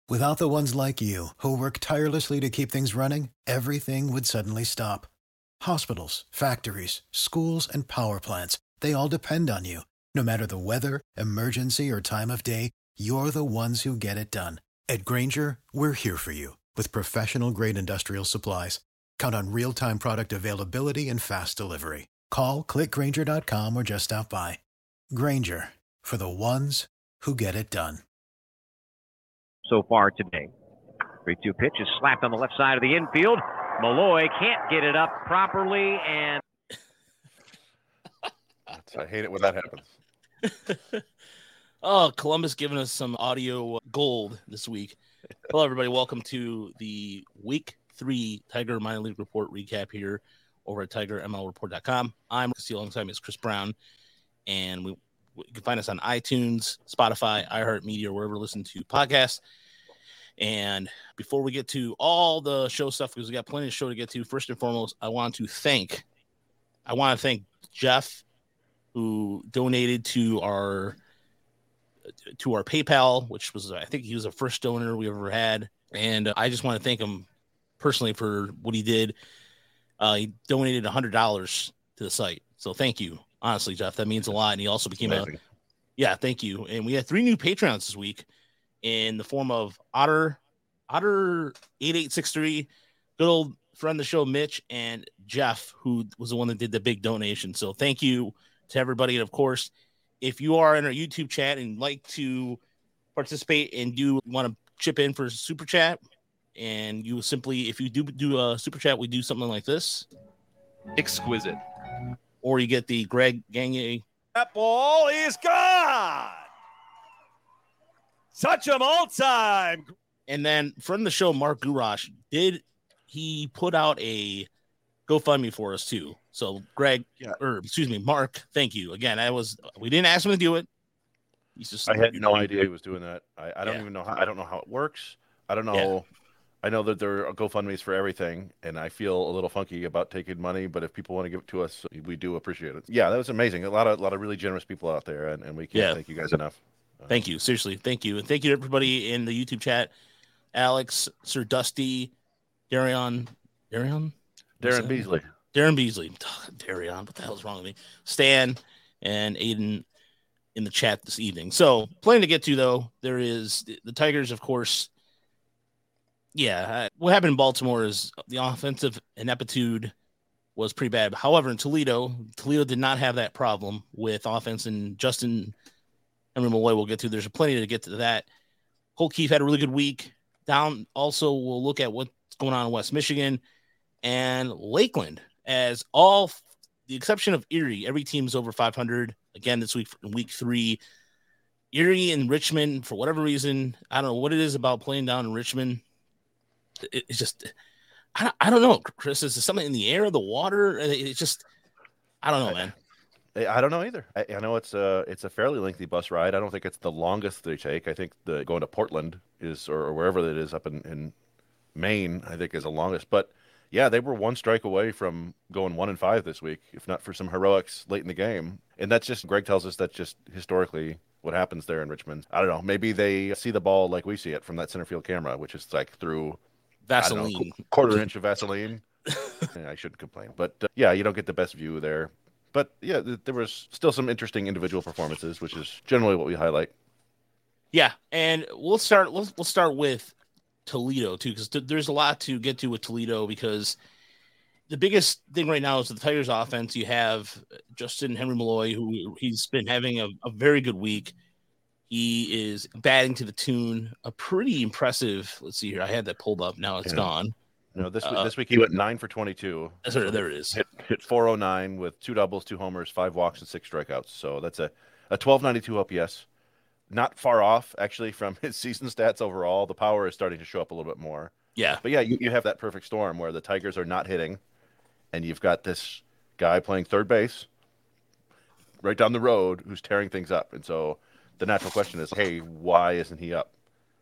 Without the ones like you, who work tirelessly to keep things running, everything would suddenly stop. Hospitals, factories, schools, and power plants, they all depend on you. No matter the weather, emergency, or time of day, you're the ones who get it done. At Grainger, we're here for you with professional-grade industrial supplies. Count on real-time product availability and fast delivery. Call, clickgrainger.com, or just stop by. Grainger, for the ones who get it done. So far today. 3-2 pitch is slapped on the left side of the infield. Malloy can't get it up properly, and I hate it when that happens. Oh, Columbus giving us some audio gold this week. Hello, everybody. Welcome to the Week 3 Tiger Minor League Report recap here over at TigerMLReport.com. I'm alongside me is Chris Brown, and you can find us on iTunes, Spotify, iHeartMedia, wherever you listen to podcasts. And before we get to all the show stuff, because we got plenty of show to get to, first and foremost, I want to thank Jeff, who donated to our PayPal, which was, I think he was the first donor we ever had. And I just want to thank him personally for what he did. He donated $100 to the site. So thank you. Honestly, Jeff, that means a lot. And he also became thank you. And we had 3 new Patreons this week in the form of Otter 8863, good old friend of the show, Mitch, and Jeff, who was the one that did the big donation. So thank you to everybody. And of course, if you are in our YouTube chat and like to participate and want to chip in for super chat, and you simply, if you do a super chat, we do something like this. Exquisite. Or you get the Greg Gagne. That ball is gone. Touch 'em all time. And then from the show, Mark Gurash, he put out a GoFundMe for us too. So Mark, thank you again. We didn't ask him to do it. I had no idea he was doing that. I don't even know how. I don't know how it works. I don't know. Yeah. I know that there are GoFundMe's for everything, and I feel a little funky about taking money. But if people want to give it to us, we do appreciate it. Yeah, that was amazing. A lot of really generous people out there, and we can't thank you guys enough. Thank you, seriously, thank you, and thank you to everybody in the YouTube chat. Alex, Sir Dusty, Darren Beasley. Darion, what the hell is wrong with me? Stan and Aiden in the chat this evening. So, plenty to get to, though. There is the Tigers, of course. Yeah, what happened in Baltimore is the offensive ineptitude was pretty bad. However, in Toledo did not have that problem with offense, and Justin Henry Malloy we'll get to. There's plenty to get to that. Holt Keefe had a really good week. Down also, we'll look at what's going on in West Michigan and Lakeland, as all the exception of Erie, every team is over 500 again this week in week 3. Erie and Richmond, for whatever reason, I don't know what it is about playing down in Richmond. It's just, I don't know, Chris. Is there something in the air, the water? It's just, I don't know, man. I don't know either. I know it's a fairly lengthy bus ride. I don't think it's the longest they take. I think going to Portland is, or wherever it is up in Maine, I think is the longest. But yeah, they were 1 strike away from going 1-5 this week, if not for some heroics late in the game. And that's just, Greg tells us that's just historically what happens there in Richmond. I don't know. Maybe they see the ball like we see it from that center field camera, which is like through Vaseline, quarter inch of Vaseline. I shouldn't complain, but yeah, you don't get the best view there. But yeah, there was still some interesting individual performances, which is generally what we highlight. Yeah, and we'll start with Toledo too, because there's a lot to get to with Toledo, because the biggest thing right now is the Tigers offense. You have Justin Henry Malloy, who he's been having a very good week. He is batting to the tune a pretty impressive. Let's see here. I had that pulled up. Now it's gone. No, this week he went 9 for 22. There it is. Hit 409 with 2 doubles, 2 homers, 5 walks, and 6 strikeouts. So that's a 1292 OPS. Not far off, actually, from his season stats overall. The power is starting to show up a little bit more. Yeah. But yeah, you have that perfect storm where the Tigers are not hitting, and you've got this guy playing third base right down the road who's tearing things up. And so the natural question is, hey, why isn't he up?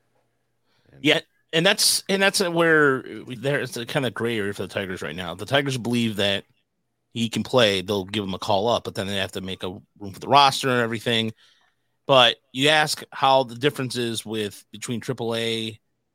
And that's where there's a kind of gray area for the Tigers right now. The Tigers believe that he can play. They'll give him a call up, but then they have to make a room for the roster and everything. But you ask how the difference is between AAA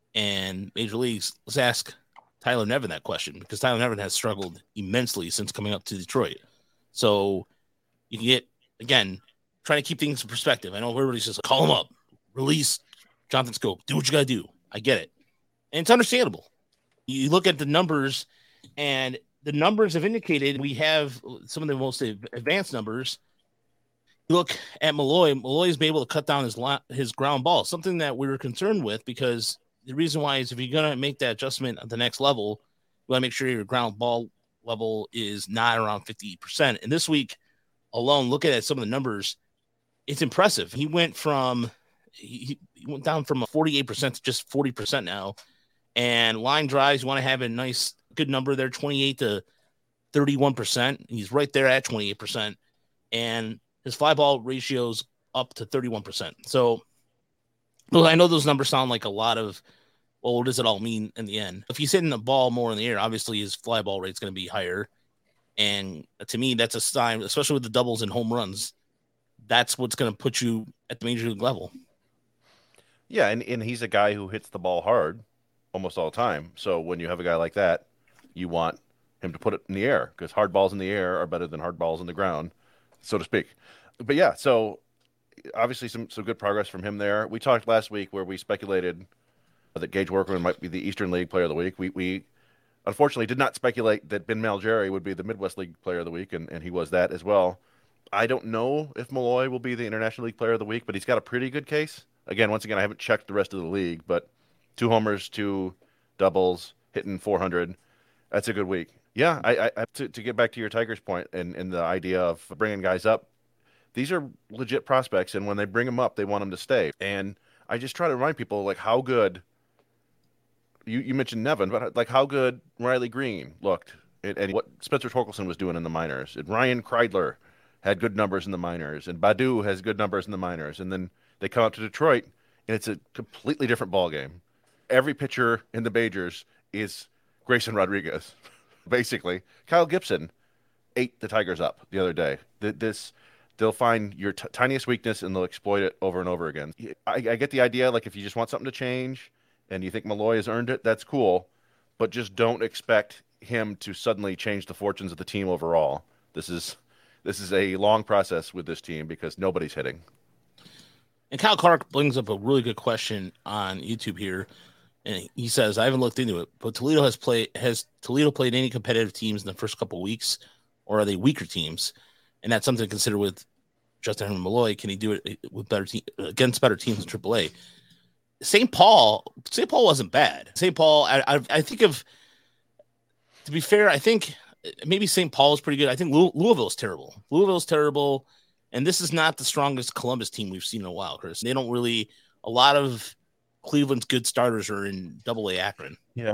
And Major Leagues, let's ask Tyler Nevin that question, because Tyler Nevin has struggled immensely since coming up to Detroit. So you can get, again, trying to keep things in perspective. I know everybody's just like, call him up, release Jonathan Schoop, do what you got to do. I get it. And it's understandable. You look at the numbers, and the numbers have indicated we have some of the most advanced numbers. You look at Malloy. Malloy's been able to cut down his ground ball, something that we were concerned with, because the reason why is if you're going to make that adjustment at the next level, you want to make sure your ground ball level is not around 50%. And this week alone, looking at some of the numbers, it's impressive. He went from he went down from a 48% to just 40% now. And line drives, you want to have a nice, good number there, 28 to 31%. He's right there at 28%. And his fly ball ratio's up to 31%. So well, I know those numbers sound like a lot of, well, what does it all mean in the end? If he's hitting the ball more in the air, obviously his fly ball rate's going to be higher. And to me, that's a sign, especially with the doubles and home runs, that's what's going to put you at the major league level. Yeah, and he's a guy who hits the ball hard almost all the time. So when you have a guy like that, you want him to put it in the air, because hard balls in the air are better than hard balls in the ground, so to speak. But yeah, so obviously some good progress from him there. We talked last week where we speculated that Gage Workman might be the Eastern League Player of the Week. We unfortunately did not speculate that Ben Malgeri would be the Midwest League Player of the Week, and he was that as well. I don't know if Malloy will be the International League Player of the Week, but he's got a pretty good case. Again, once again, I haven't checked the rest of the league, but 2 homers, 2 doubles, hitting 400. That's a good week. Yeah, I to get back to your Tigers point and the idea of bringing guys up, these are legit prospects, and when they bring them up, they want them to stay. And I just try to remind people, like, how good you mentioned Nevin, but like how good Riley Green looked and what Spencer Torkelson was doing in the minors. And Ryan Kreidler had good numbers in the minors, and Badu has good numbers in the minors. And then they come up to Detroit, and it's a completely different ballgame. Every pitcher in the majors is Grayson Rodriguez, basically. Kyle Gibson ate the Tigers up the other day. They'll find your tiniest weakness, and they'll exploit it over and over again. I get the idea, like if you just want something to change and you think Malloy has earned it, that's cool. But just don't expect him to suddenly change the fortunes of the team overall. This is a long process with this team because nobody's hitting. And Kyle Clark brings up a really good question on YouTube here. And he says, I haven't looked into it, but has Toledo played any competitive teams in the first couple of weeks, or are they weaker teams? And that's something to consider with Justin Henry Malloy. Can he do it with against better teams in AAA? St. Paul wasn't bad. St. Paul, I think to be fair, I think maybe St. Paul is pretty good. I think Louisville's terrible. Louisville's terrible. And this is not the strongest Columbus team we've seen in a while, Chris. They don't really, a lot of Cleveland's good starters are in AA Akron. Yeah.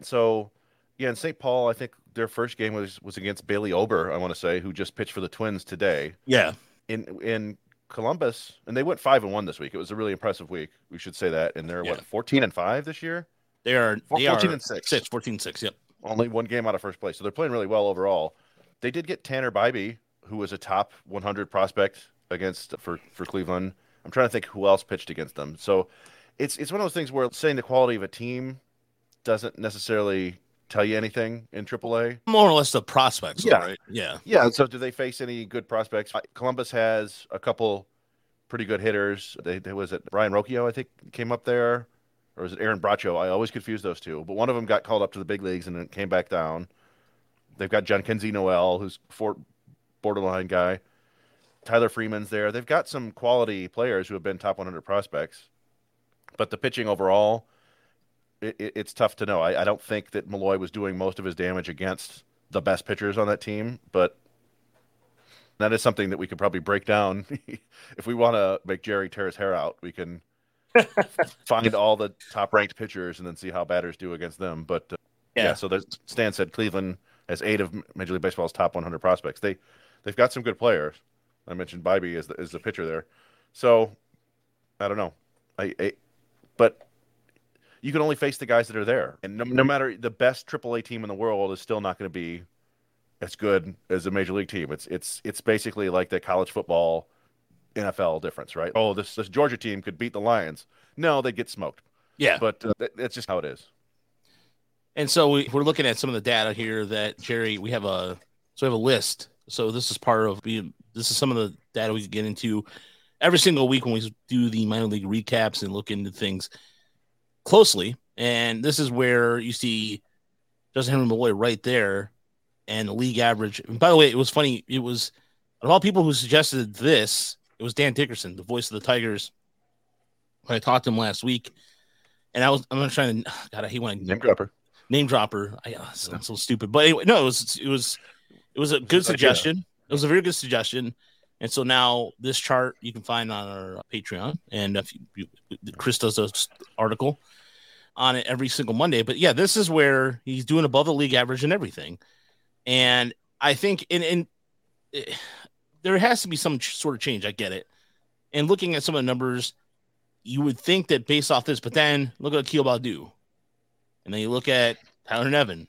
In St. Paul, I think their first game was against Bailey Ober, I want to say, who just pitched for the Twins today. Yeah. In Columbus, and they went 5-1 this week. It was a really impressive week. We should say that. And they're 14-5 this year? They are 14-6. 14-6, yep. Only one game out of first place. So they're playing really well overall. They did get Tanner Bybee, who was a top 100 prospect for Cleveland. I'm trying to think who else pitched against them. So it's one of those things where saying the quality of a team doesn't necessarily tell you anything in AAA. More or less the prospects, yeah. Right? Yeah. Yeah, so do they face any good prospects? Columbus has a couple pretty good hitters. Was it Brian Rocchio, I think, came up there? Or was it Aaron Bracho? I always confuse those two. But one of them got called up to the big leagues and then came back down. They've got John Kenzie Noel, who's a borderline guy. Tyler Freeman's there. They've got some quality players who have been top 100 prospects. But the pitching overall, it's tough to know. I don't think that Malloy was doing most of his damage against the best pitchers on that team, but that is something that we could probably break down. If we want to make Jerry tear his hair out, we can find all the top-ranked pitchers and then see how batters do against them. But, so Stan said Cleveland has 8 of Major League Baseball's top 100 prospects. They've got some good players. I mentioned Bybee as the pitcher there. So, I don't know. But you can only face the guys that are there. And no matter the best AAA team in the world is still not going to be as good as a major league team. It's basically like the college football NFL difference, right? Oh, this Georgia team could beat the Lions. No, they'd get smoked. Yeah. But that's just how it is. And so we're looking at some of the data here that Jerry, we have a list. So this is some of the data we can get into every single week when we do the minor league recaps and look into things closely. And this is where you see Justin Henry Malloy right there and the league average. And by the way, it was funny. It was of all people who suggested this, it was Dan Dickerson, the voice of the Tigers. When I talked to him last week, and I'm not trying to, God, he went name dropper. Sounds so stupid, but anyway, no, it was a good suggestion. It was a very good suggestion. And so now this chart you can find on our Patreon, and if Chris does an article on it every single Monday. But yeah, this is where he's doing above the league average and everything. And I think there has to be some sort of change. I get it. And looking at some of the numbers, you would think that based off this, but then look at Akil Baddoo. And then you look at Tyler Nevin.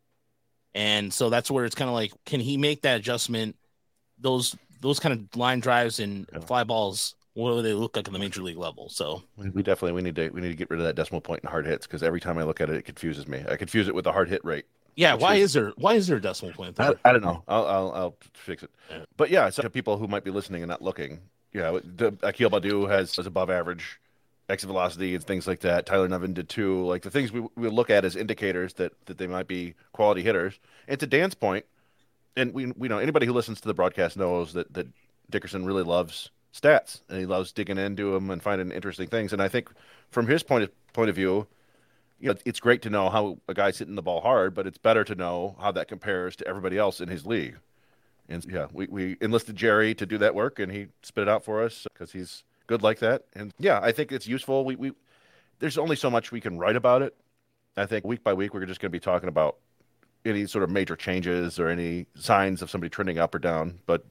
And so that's where it's kind of like, can he make that adjustment? Those kind of line drives and fly balls, what do they look like in the major league level? So we need to get rid of that decimal point in hard hits, because every time I look at it, it confuses me. I confuse it with the hard hit rate. Yeah, why is there a decimal point there? I don't know. I'll fix it. Yeah. But yeah, so people who might be listening and not looking, Akil Baddoo has above average exit velocity and things like that. Tyler Nevin did too. Like the things we look at as indicators that they might be quality hitters. And to Dan's point, and we know anybody who listens to the broadcast knows that Dickerson really loves stats, and he loves digging into them and finding interesting things. And I think from his point of view, it's great to know how a guy's hitting the ball hard, but it's better to know how that compares to everybody else in his league. And yeah, we enlisted Jerry to do that work, and he spit it out for us because he's good like that. And yeah, I think it's useful. We there's only so much we can write about it. I think week by week we're just going to be talking about any sort of major changes or any signs of somebody trending up or down. But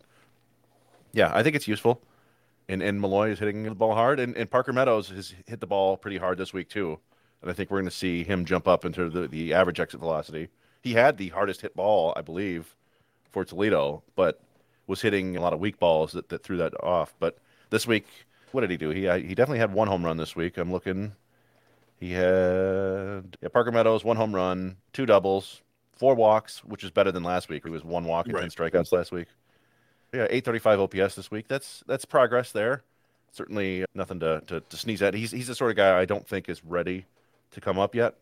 yeah, I think it's useful. And Malloy is hitting the ball hard, and Parker Meadows has hit the ball pretty hard this week too. And I think we're going to see him jump up into the average exit velocity. He had the hardest hit ball, I believe, for Toledo, but was hitting a lot of weak balls that threw that off. But this week, what did he do? He definitely had one home run this week. I'm looking. He had Parker Meadows, 1 home run, 2 doubles, 4 walks, which is better than last week. He was 1 walk and 10 strikeouts last week. Yeah, 835 OPS this week. That's progress there. Certainly nothing to sneeze at. He's the sort of guy I don't think is ready to come up yet.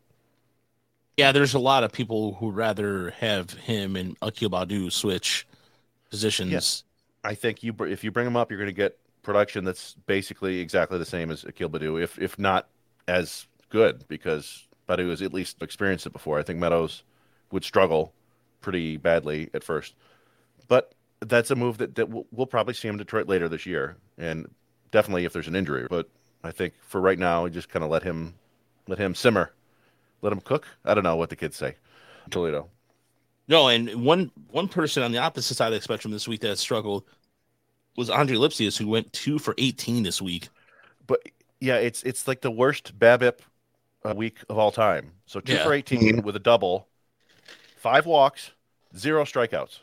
Yeah, there's a lot of people who rather have him and Akil Baddoo switch positions. Yes. I think if you bring him up, you're going to get production that's basically exactly the same as Akil Baddoo, if not as good, because Baddoo has at least experienced it before. I think Meadows would struggle pretty badly at first. But that's a move that we'll probably see him in Detroit later this year, and definitely if there's an injury. But I think for right now, we just kind of let him simmer, let him cook. I don't know what the kids say. Toledo. No, and one person on the opposite side of the spectrum this week that struggled was Andre Lipsius, who went 2 for 18 this week. But yeah, it's like the worst BABIP week of all time. So 2 for 18 with a double, 5 walks, 0 strikeouts.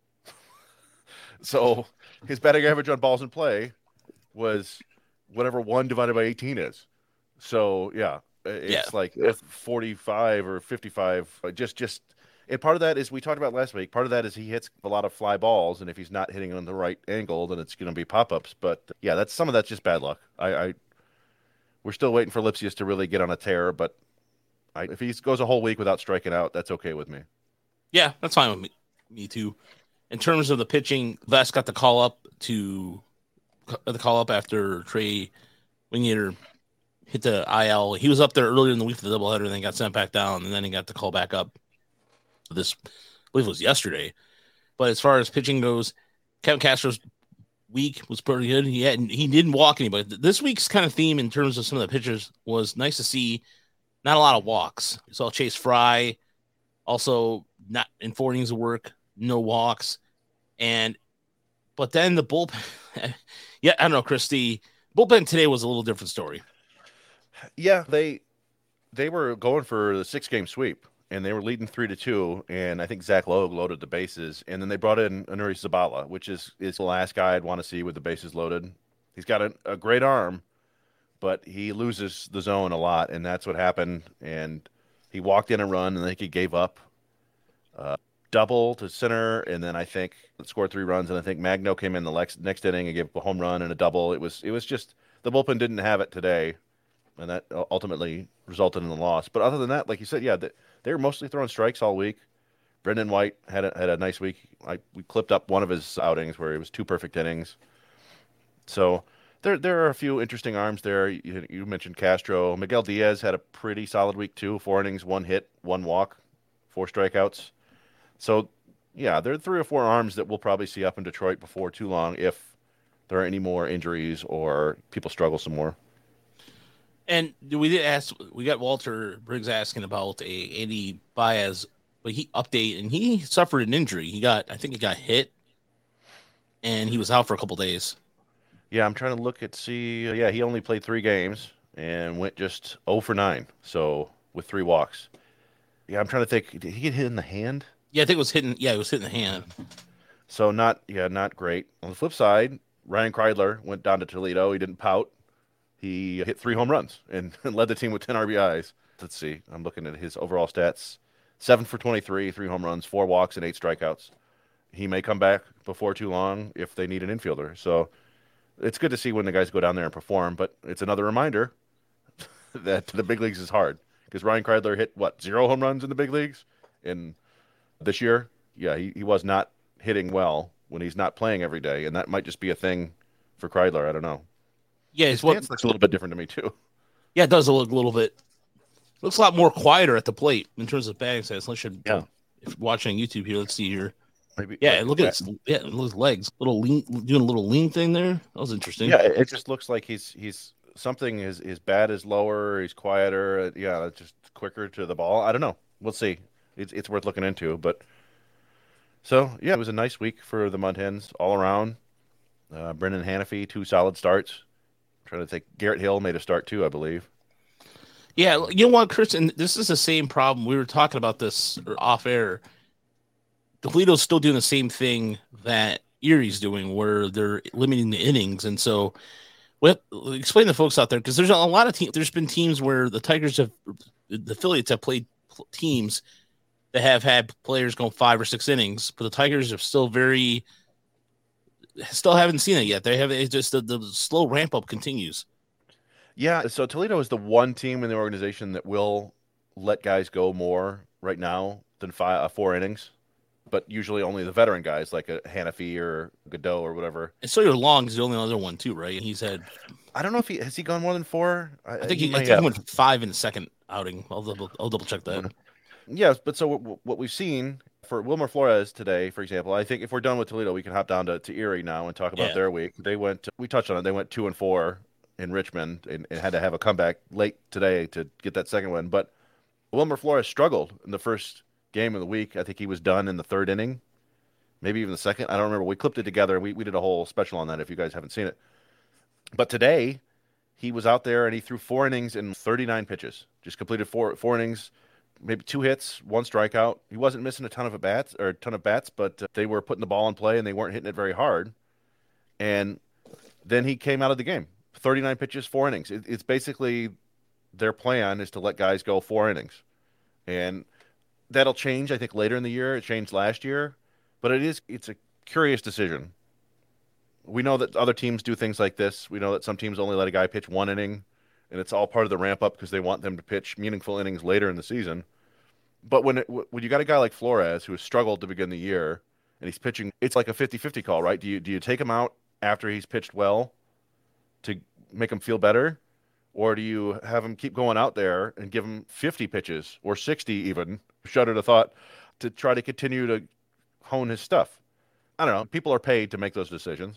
So his batting average on balls in play was whatever 1 divided by 18 is. So yeah, it's like 45 or 55. Just. And part of that is, we talked about last week, part of that is he hits a lot of fly balls, and if he's not hitting on the right angle, then it's going to be pop-ups. But yeah, some of that's just bad luck. We're still waiting for Lipsius to really get on a tear, but if he goes a whole week without striking out, that's okay with me. Yeah, that's fine with me too. In terms of the pitching, Les got the call up after Trey Wingate hit the IL. He was up there earlier in the week for the doubleheader, and then got sent back down, and then he got the call back up. This, I believe, was yesterday. But as far as pitching goes, Kevin Castro's week was pretty good. He didn't walk anybody. This week's kind of theme in terms of some of the pitchers was nice to see not a lot of walks. You saw Chase Fry, also not in 4 innings of work, no walks. But then the bullpen, I don't know, Chris, the bullpen today was a little different story. Yeah, they were going for the 6-game sweep, and they were leading 3-2, and I think Zach Logue loaded the bases, and then they brought in Anuri Zabala, which is the last guy I'd want to see with the bases loaded. He's got a great arm, but he loses the zone a lot, and that's what happened. And he walked in a run, and I think he gave up double to center, and then I think scored 3 runs, and I think Magno came in the next inning and gave up a home run and a double. It was just the bullpen didn't have it today, and that ultimately resulted in the loss. But other than that, like you said, yeah, they were mostly throwing strikes all week. Brendan White had a nice week. We clipped up one of his outings where it was 2 perfect innings. So there are a few interesting arms there. You mentioned Castro. Miguel Diaz had a pretty solid week too. 4 innings, 1 hit, 1 walk, 4 strikeouts. So, yeah, there are 3 or 4 arms that we'll probably see up in Detroit before too long if there are any more injuries or people struggle some more. And we got Walter Briggs asking about Andy Baez, but he suffered an injury. I think he got hit, and he was out for a couple days. Yeah, I'm trying to see. Yeah, he only played 3 games and went just 0 for 9. So with 3 walks. Yeah, I'm trying to think. Did he get hit in the hand? Yeah, I think it was hitting. Yeah, it was hitting the hand. So not great. On the flip side, Ryan Kreidler went down to Toledo. He didn't pout. He hit 3 home runs and led the team with 10 RBIs. Let's see. I'm looking at his overall stats. 7 for 23, 3 home runs, 4 walks, and 8 strikeouts. He may come back before too long if they need an infielder. So it's good to see when the guys go down there and perform, but it's another reminder that the big leagues is hard because Ryan Kreidler hit, 0 home runs in the big leagues? And this year, yeah, he was not hitting well when he's not playing every day, and that might just be a thing for Kreidler. I don't know. Yeah, his stance looks a little bit different to me too. Yeah, it does look a little bit. Looks a lot more quieter at the plate in terms of batting stance. If you're watching YouTube here, let's see here. Maybe, look at his legs, doing a little lean thing there. That was interesting. Yeah, it just looks like he's something. His bat is lower. He's quieter. Yeah, just quicker to the ball. I don't know. We'll see. It's worth looking into. But so yeah, it was a nice week for the Mud Hens all around. Brendan Hanafy, 2 solid starts. I'm trying to think. Garrett Hill made a start too, I believe. Yeah, you know what, Chris? And this is the same problem. We were talking about this off air. Toledo's still doing the same thing that Erie's doing, where they're limiting the innings, and so explain to folks out there because there's a lot of teams. There's been teams where the affiliates have played teams that have had players go 5 or 6 innings, but the Tigers are still haven't seen it yet. It's just the slow ramp up continues. Yeah, so Toledo is the one team in the organization that will let guys go more right now than 4 innings, but usually only the veteran guys like a Hanafy or Godot or whatever. And Sawyer Long is the only other one too, right? And he's had. I don't know if has he gone more than 4. I think he went 5 in the second outing. I'll double check that. Yes, but so what we've seen for Wilmer Flores today, for example, I think if we're done with Toledo, we can hop down to Erie now and talk about their week. We touched on it. They went 2-4 in Richmond and had to have a comeback late today to get that second win. But Wilmer Flores struggled in the first game of the week. I think he was done in the 3rd inning, maybe even the 2nd. I don't remember. We clipped it together. We did a whole special on that if you guys haven't seen it. But today, he was out there and he threw 4 innings and 39 pitches. Just completed 4 innings, maybe 2 hits, 1 strikeout. He wasn't missing a ton of bats, but they were putting the ball in play and they weren't hitting it very hard. And then he came out of the game. 39 pitches, 4 innings. It's basically their plan is to let guys go 4 innings. And that'll change, I think, later in the year. It changed last year. But it's a curious decision. We know that other teams do things like this. We know that some teams only let a guy pitch 1 inning, and it's all part of the ramp-up because they want them to pitch meaningful innings later in the season. But when you got a guy like Flores who has struggled to begin the year, and he's pitching, it's like a 50-50 call, right? Do you take him out after he's pitched well to make him feel better, or do you have him keep going out there and give him 50 pitches or 60 even, shudder to thought, to try to continue to hone his stuff? I don't know. People are paid to make those decisions.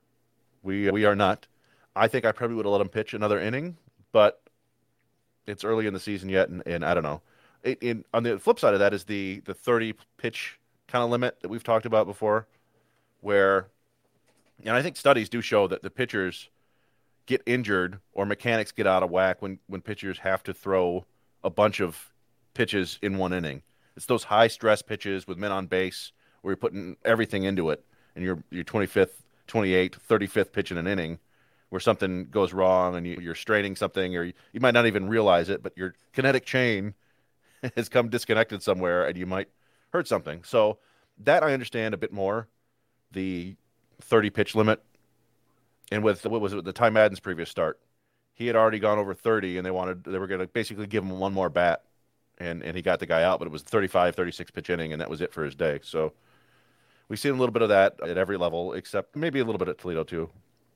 We are not. I think I probably would have let him pitch another inning, but it's early in the season yet, and I don't know. On the flip side of that is the 30 pitch kind of limit that we've talked about before, where, and I think studies do show that the pitchers get injured or mechanics get out of whack when pitchers have to throw a bunch of pitches in 1 inning. It's those high stress pitches with men on base where you're putting everything into it, and your 25th, 28th, 35th pitch in an inning, where something goes wrong and you're straining something, or you might not even realize it, but your kinetic chain has come disconnected somewhere and you might hurt something. So that I understand a bit more, the 30 pitch limit. And with the Ty Madden's previous start, he had already gone over 30 and they were going to basically give him one more bat and he got the guy out, but it was 35, 36 pitch inning and that was it for his day. So we've seen a little bit of that at every level, except maybe a little bit at Toledo too.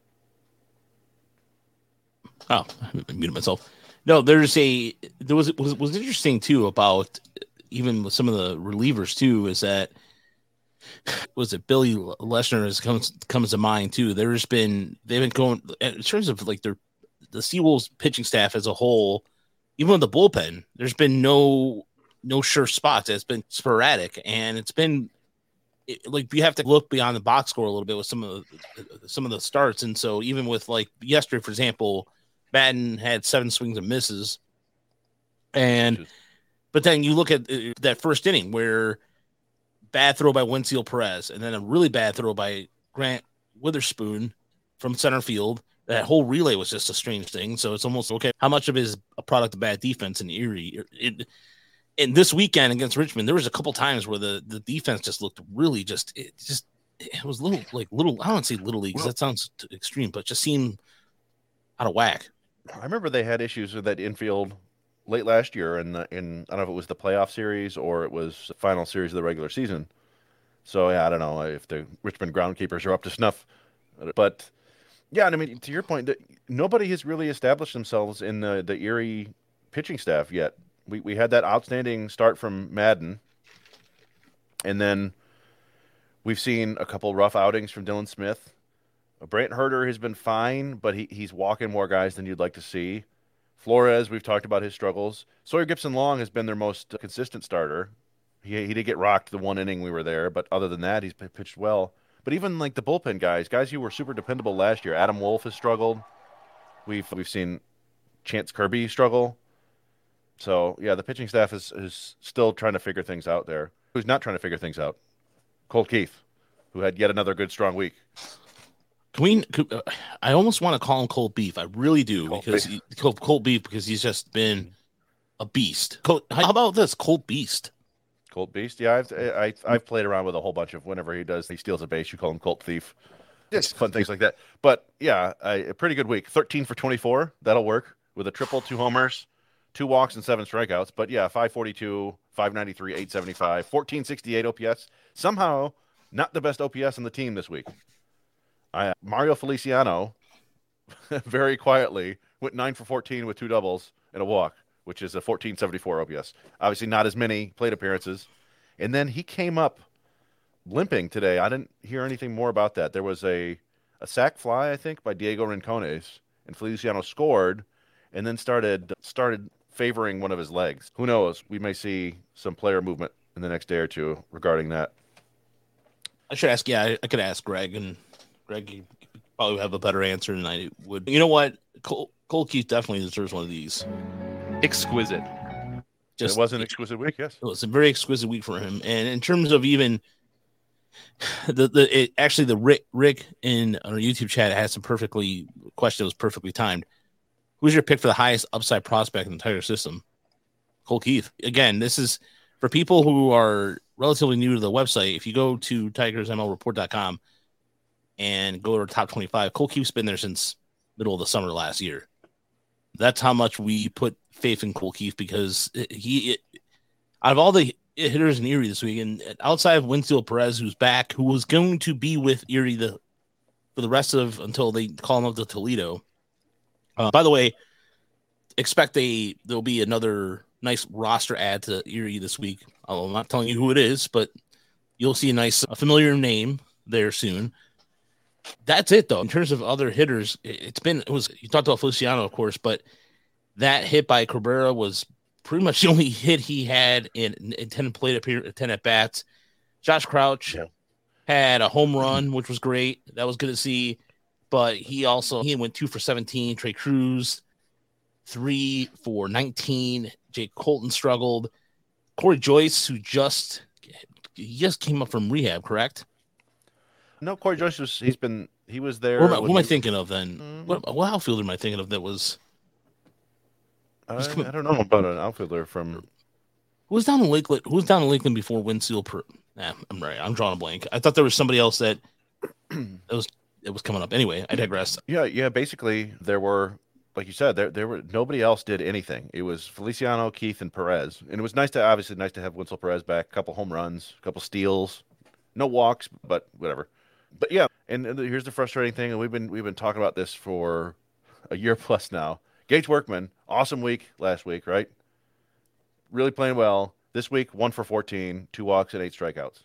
Oh, I muted myself. No, there was interesting too about even with some of the relievers too, is that was it Billy Leshner comes to mind too. They've been going in terms of like the Seawolves pitching staff as a whole, even with the bullpen, there's been no sure spots. It's been sporadic, and it's been like you have to look beyond the box score a little bit with some of the starts. And so even with like yesterday, for example, Madden had 7 swings and misses, but then you look at that first inning where bad throw by Wenzel Perez, and then a really bad throw by Grant Witherspoon from center field. That whole relay was just a strange thing. So it's almost okay. How much of it is a product of bad defense in Erie? And this weekend against Richmond, there was a couple times where the defense just looked really it was little. I don't want to say little leagues. That sounds extreme, but just seemed out of whack. I remember they had issues with that infield late last year, in I don't know if it was the playoff series or it was the final series of the regular season. So yeah, I don't know if the Richmond groundkeepers are up to snuff, but yeah, I mean, to your point, nobody has really established themselves in the Erie pitching staff yet. We had that outstanding start from Madden, and then we've seen a couple rough outings from Dylan Smith. Brant Herter has been fine, but he's walking more guys than you'd like to see. Flores, we've talked about his struggles. Sawyer Gipson-Long has been their most consistent starter. He did get rocked the one inning we were there, but other than that, he's pitched well. But even like the bullpen guys who were super dependable last year, Adam Wolf has struggled. We've seen Chance Kirby struggle. So yeah, the pitching staff is still trying to figure things out there. Who's not trying to figure things out? Colt Keith, who had yet another good strong week. I almost want to call him Colt Beef. I really do, Colt Beef because he's just been a beast. How about this, Colt Beast? Colt Beast, yeah. I've played around with a whole bunch of whenever he steals a base, you call him Colt Thief. Just fun things like that. But yeah, a pretty good week. 13 for 24, that'll work with a triple, 2 homers, 2 walks, and 7 strikeouts. But yeah, 542, 593, 875, 1468 OPS. Somehow, not the best OPS on the team this week. Mario Feliciano, very quietly, went 9 for 14 with 2 doubles and a walk, which is a 1474 OPS. Obviously not as many plate appearances. And then he came up limping today. I didn't hear anything more about that. There was a sac fly, I think, by Diego Rincones, and Feliciano scored and then started favoring one of his legs. Who knows? We may see some player movement in the next day or two regarding that. I should ask, I could ask Greg, and Greg, you probably have a better answer than I would. You know what? Colt Keith definitely deserves one of these. Exquisite. It was an exquisite week, yes. It was a very exquisite week for him. And in terms of even the Rick in our YouTube chat had some question that was perfectly timed. Who's your pick for the highest upside prospect in the Tiger system? Colt Keith. Again, this is for people who are relatively new to the website. If you go to TigersMLReport.com and go to our top 25, Colt Keith's been there since middle of the summer last year. That's how much we put faith in Colt Keith, because out of all the hitters in Erie this week, and outside of Wenzel Perez, who's back, who was going to be with Erie for the rest of until they call him up to Toledo. By the way, expect there'll be another nice roster add to Erie this week. I'm not telling you who it is, but you'll see a familiar name there soon. That's it, though. In terms of other hitters, you talked about Feliciano, of course, but that hit by Cabrera was pretty much the only hit he had in 10 at bats. Josh Crouch had a home run, which was great. That was good to see. But he went 2 for 17. Trey Cruz, 3 for 19. Jake Colton struggled. Corey Joyce, who just came up from rehab, correct? No, Corey Joyce he's been He was there. Who am I thinking of then? What outfielder am I thinking of that was? I don't know about an outfielder from. Who was down in Lakeland? Who was down in Lakeland before Winseal? I'm right. I'm drawing a blank. I thought there was somebody else that it was coming up. Anyway, I digress. Yeah. Basically, there were, like you said, there were nobody else did anything. It was Feliciano, Keith, and Perez, and it was nice to have Winsel Perez back. A couple home runs, a couple steals, no walks, but whatever. But yeah, and here's the frustrating thing, and we've been talking about this for a year plus now. Gage Workman, awesome week last week, right? Really playing well. This week, 1 for 14, 2 walks and 8 strikeouts.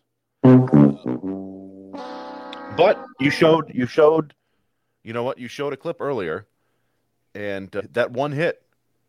But you showed, you know what? You showed a clip earlier, and that one hit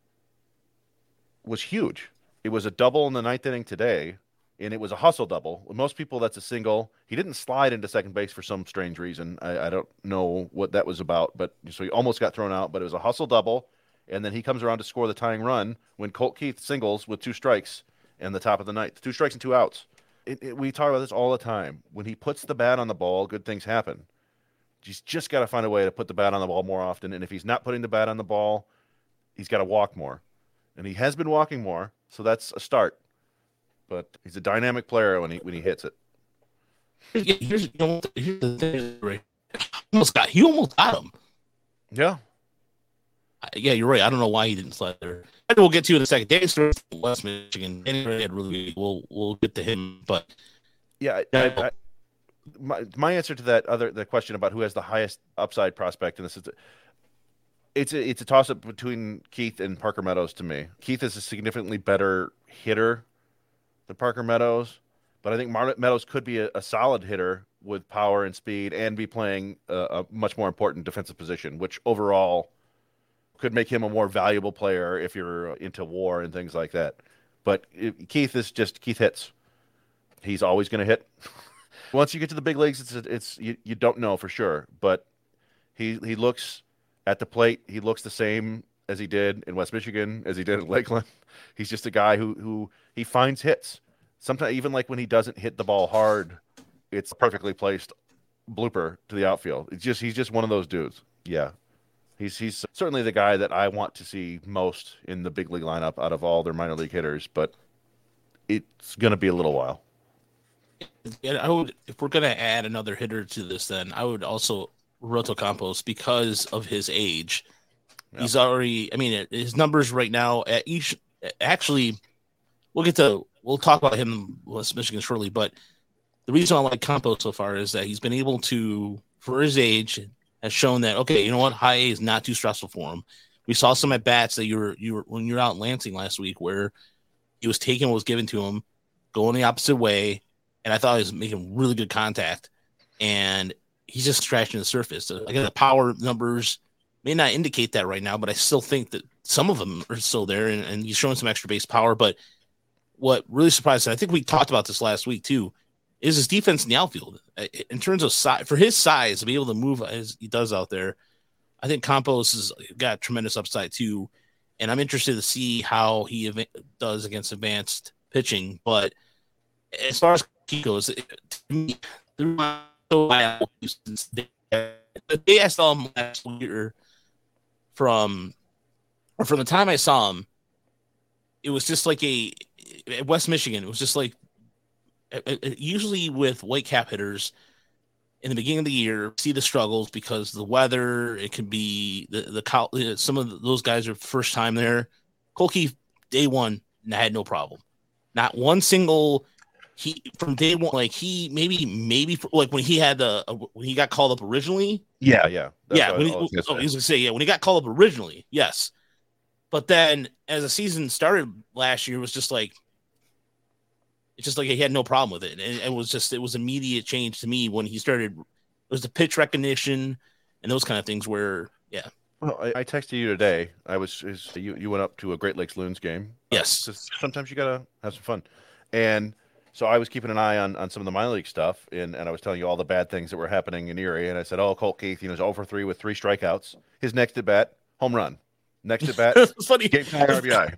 was huge. It was a double in the 9th inning today, and it was a hustle double. With most people, that's a single. He didn't slide into second base for some strange reason. I don't know what that was about, but so he almost got thrown out. But it was a hustle double, and then he comes around to score the tying run when Colt Keith singles with 2 strikes in the top of the 9th. 2 strikes and 2 outs. We talk about this all the time. When he puts the bat on the ball, good things happen. He's just got to find a way to put the bat on the ball more often. And if he's not putting the bat on the ball, he's got to walk more. And he has been walking more, so that's a start. But he's a dynamic player when he hits it. Here's the thing, right? He almost got him. Yeah. Yeah, you're right. I don't know why he didn't slide there. We'll get to in a second. Danny Stearns from West Michigan. We'll get to him, but yeah, my answer to the question about who has the highest upside prospect in this is it's a toss up between Keith and Parker Meadows to me. Keith is a significantly better hitter than Parker Meadows, but I think Meadows could be a solid hitter with power and speed and be playing a much more important defensive position, which overall could make him a more valuable player if you're into WAR and things like that. But Keith hits. He's always going to hit. Once you get to the big leagues, you don't know for sure. But he looks at the plate. He looks the same as he did in West Michigan, as he did in Lakeland. He's just a guy who he finds hits. Sometimes even like when he doesn't hit the ball hard, it's a perfectly placed blooper to the outfield. He's just one of those dudes. Yeah. He's certainly the guy that I want to see most in the big league lineup out of all their minor league hitters, but it's going to be a little while. Yeah, if we're going to add another hitter to this, then I would also Roberto Campos because of his age. Yeah. He's already, his numbers right now at each. Actually, we'll talk about him in West Michigan shortly, but the reason I like Campos so far is that he's been able to, for his age, has shown that, okay, you know what, high A is not too stressful for him. We saw some at bats that you were when you were out in Lansing last week where he was taking what was given to him, going the opposite way, and I thought he was making really good contact, and he's just scratching the surface. Again, the power numbers may not indicate that right now, but I still think that some of them are still there, and he's showing some extra base power. But what really surprised me, I think we talked about this last week too, is his defense in the outfield. In terms of size, for his size, to be able to move as he does out there, I think Campos has got tremendous upside too. And I'm interested to see how he does against advanced pitching. But as far as he goes, to me, they asked him last year from the time I saw him, it was just like at West Michigan, it was just like, usually with Whitecap hitters in the beginning of the year, see the struggles because the weather, it can be some of those guys are first time there. Colt Keith, day one, had no problem. Not one single, from day one, like maybe like when he had when he got called up originally. Yeah. When he got called up originally, yes. But then as the season started last year, it was just like, he had no problem with it. And it was immediate change to me when he started. It was the pitch recognition and those kind of things where, yeah. Well, I texted you today. You went up to a Great Lakes Loons game. Yes. Sometimes you got to have some fun. And so I was keeping an eye on some of the minor league stuff. And I was telling you all the bad things that were happening in Erie. And I said, Colt Keith, he's 0 for 3 with 3 strikeouts. His next at bat, home run. Next at bat, it's funny. Game time RBI.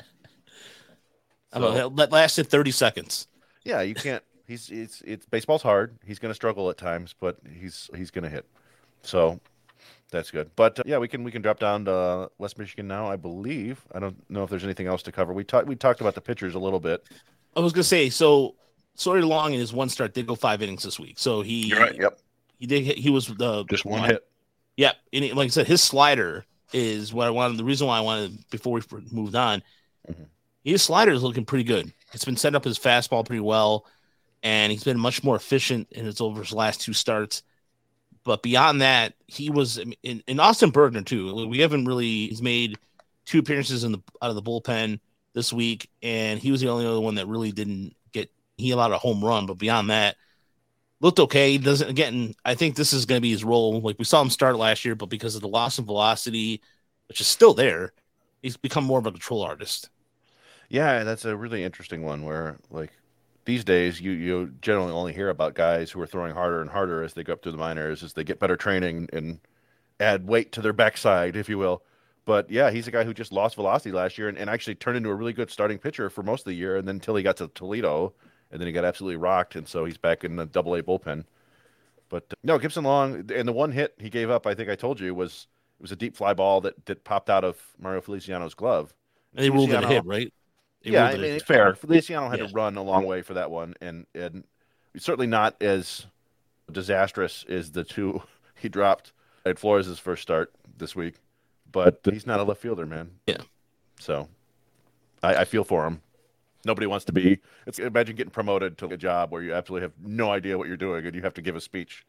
That lasted 30 seconds. Yeah, you can't. It's baseball's hard. He's going to struggle at times, but he's going to hit. So that's good. But yeah, we can drop down to West Michigan now, I believe. I don't know if there's anything else to cover. We talked about the pitchers a little bit. I was gonna say, so Sawyer Long in his one start did go 5 innings this week. So You're right. Yep. He was the just one hit. Yep. And like I said, his slider is what I wanted. The reason why I wanted before we moved on, his slider is looking pretty good. It's been set up his fastball pretty well, and he's been much more efficient in his last 2 starts. But beyond that, he was in Austin Bergner too. We haven't really. He's made 2 appearances out of the bullpen this week, and he was the only other one that really didn't get. He allowed a home run, but beyond that, looked okay. He doesn't. Again, I think this is going to be his role. Like we saw him start last year, but because of the loss of velocity, which is still there, he's become more of a control artist. Yeah, that's a really interesting one. Where like these days, you generally only hear about guys who are throwing harder and harder as they go up through the minors, as they get better training and add weight to their backside, if you will. But yeah, he's a guy who just lost velocity last year and actually turned into a really good starting pitcher for most of the year, and then until he got to Toledo, and then he got absolutely rocked, and so he's back in the Double-A bullpen. But no, Gibson Long, and the one hit he gave up, I think I told you, it was a deep fly ball that popped out of Mario Feliciano's glove. And they ruled it a hit, right? Yeah, I mean, it's fair. Feliciano had to run a long way for that one, and certainly not as disastrous as the 2 he dropped at Flores' first start this week. But he's not a left fielder, man. Yeah. So I feel for him. Nobody wants to be. Imagine getting promoted to a job where you absolutely have no idea what you're doing and you have to give a speech.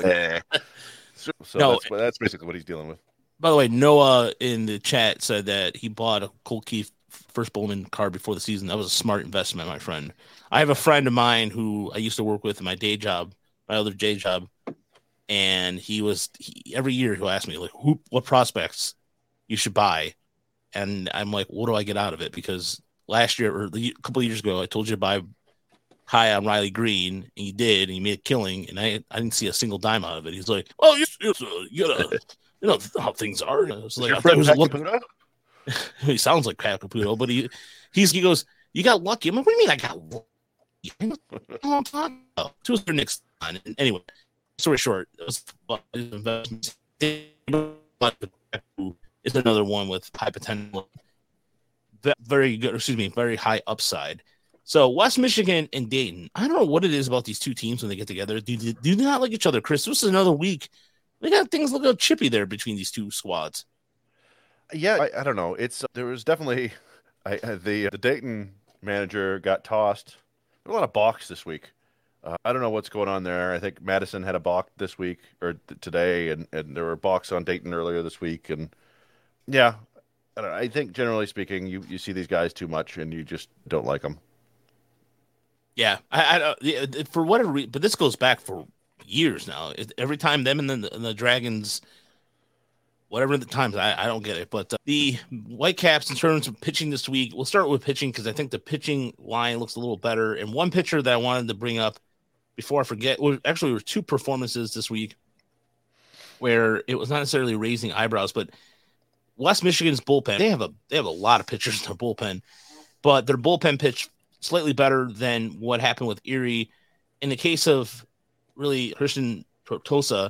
So no, that's basically what he's dealing with. By the way, Noah in the chat said that he bought a Colt Keith first Bowman card before the season. That was a smart investment, my friend. I have a friend of mine who I used to work with in my day job, my other day job, and every year he'll ask me like, what prospects you should buy, and I'm like, what do I get out of it? Because last year or a couple of years ago, I told you to buy high on Riley Green, and he did, and he made a killing, and I didn't see a single dime out of it. He's like, oh, you gotta, you know how things are. And I was like, he sounds like Pat Caputo, but he goes, you got lucky. I'm like, what do you mean I got lucky? To the next time. Anyway, story short, it was is another one with high potential, very good. Very high upside. So West Michigan and Dayton, I don't know what it is about these 2 teams when they get together. Do they not like each other, Chris? This is another week. They got things look a little chippy there between these 2 squads. Yeah, I don't know. There was definitely the Dayton manager got tossed. There were a lot of balks this week. I don't know what's going on there. I think Madison had a balk this week or today, and there were balks on Dayton earlier this week. And yeah, I don't know. I think generally speaking, you see these guys too much, and you just don't like them. Yeah, for whatever reason, but this goes back for years now. Every time them and the Dragons, whatever the times, I don't get it. But the Whitecaps, in terms of pitching this week, we'll start with pitching because I think the pitching line looks a little better. And one pitcher that I wanted to bring up before I forget, there were 2 performances this week where it was not necessarily raising eyebrows, but West Michigan's bullpen, they have a lot of pitchers in their bullpen, but their bullpen pitch slightly better than what happened with Erie. In the case of really Christian Tortosa,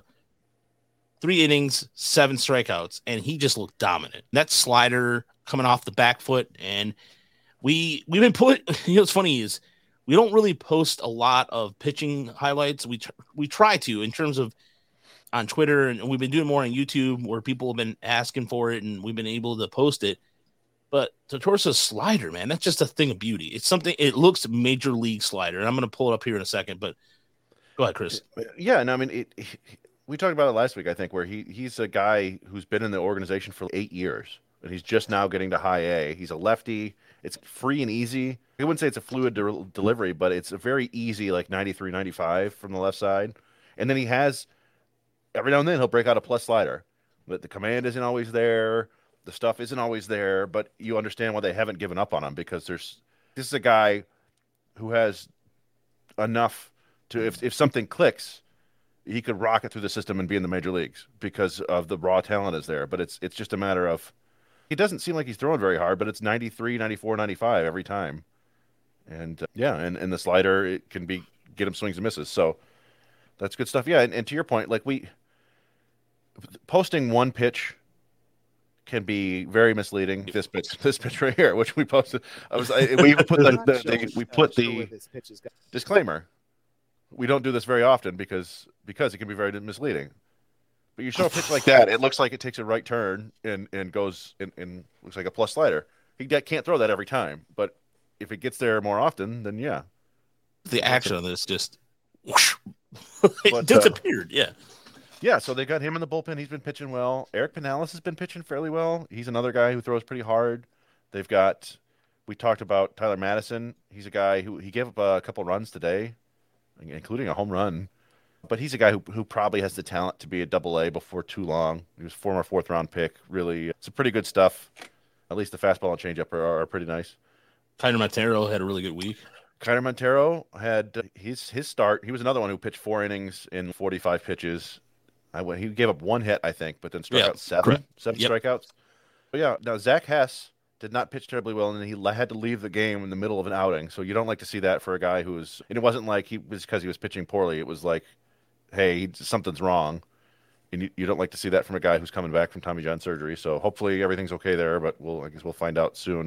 3 innings, 7 strikeouts, and he just looked dominant. That slider coming off the back foot, and we've been what's funny is we don't really post a lot of pitching highlights. We try to in terms of on Twitter, and we've been doing more on YouTube where people have been asking for it, and we've been able to post it. But Tortosa's slider, man, that's just a thing of beauty. It's something. It looks major league slider, and I'm going to pull it up here in a second. But go ahead, Chris. Yeah, and I mean, we talked about it last week, I think, where he's a guy who's been in the organization for 8 years, and he's just now getting to high A. He's a lefty. It's free and easy. I wouldn't say it's a fluid delivery, but it's a very easy, like 93, 95 from the left side. And then he has, every now and then, he'll break out a plus slider. But the command isn't always there. The stuff isn't always there, but you understand why they haven't given up on him because this is a guy who has enough to, if something clicks, he could rocket through the system and be in the major leagues because of the raw talent is there. But it's just a matter of, he doesn't seem like he's throwing very hard, but it's 93, 94, 95 every time. And and the slider, it can get him swings and misses. So that's good stuff. Yeah. And to your point, like posting one pitch can be very misleading. This pitch right here, which we posted, we even put the disclaimer. We don't do this very often because it can be very misleading. But you show a pitch like that, it looks like it takes a right turn and goes and looks like a plus slider. He can't throw that every time, but if it gets there more often, then yeah. The action on this just whoosh, it disappeared. Yeah, so they got him in the bullpen. He's been pitching well. Eric Pinales has been pitching fairly well. He's another guy who throws pretty hard. We talked about Tyler Madison. He's a guy who he gave up a couple runs today, including a home run. But he's a guy who probably has the talent to be a Double-A before too long. He was a former fourth-round pick. Really, it's pretty good stuff. At least the fastball and changeup are pretty nice. Kiner Montero had a really good week. Kiner Montero had his start. He was another one who pitched 4 innings in 45 pitches. He gave up 1 hit, I think, but then struck out 7 strikeouts. But yeah, now Zach Hess did not pitch terribly well, and he had to leave the game in the middle of an outing. So you don't like to see that for a guy and it wasn't like he was because he was pitching poorly. It was like, hey, something's wrong. And you don't like to see that from a guy who's coming back from Tommy John surgery. So hopefully everything's okay there, but I guess we'll find out soon.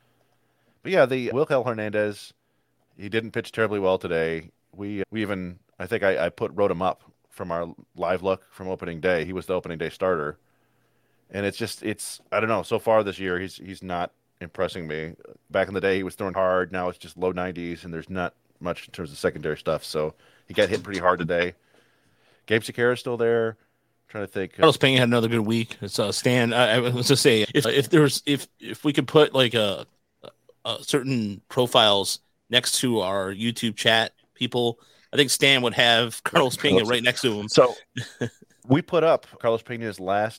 But yeah, the Wilkel Hernandez, he didn't pitch terribly well today. We even, I think I wrote him up from our live look from opening day. He was the opening day starter. And it's I don't know, so far this year he's not impressing me. Back in the day he was throwing hard, now it's just low 90s and there's not much in terms of secondary stuff. So he got hit pretty hard today. Gabe Sequeira's still there. I'm trying to think. Carlos Pena had another good week. It's Stan. I was just say if we could put like a certain profiles next to our YouTube chat people, I think Stan would have Carlos Pena right next to him. So we put up Carlos Pena's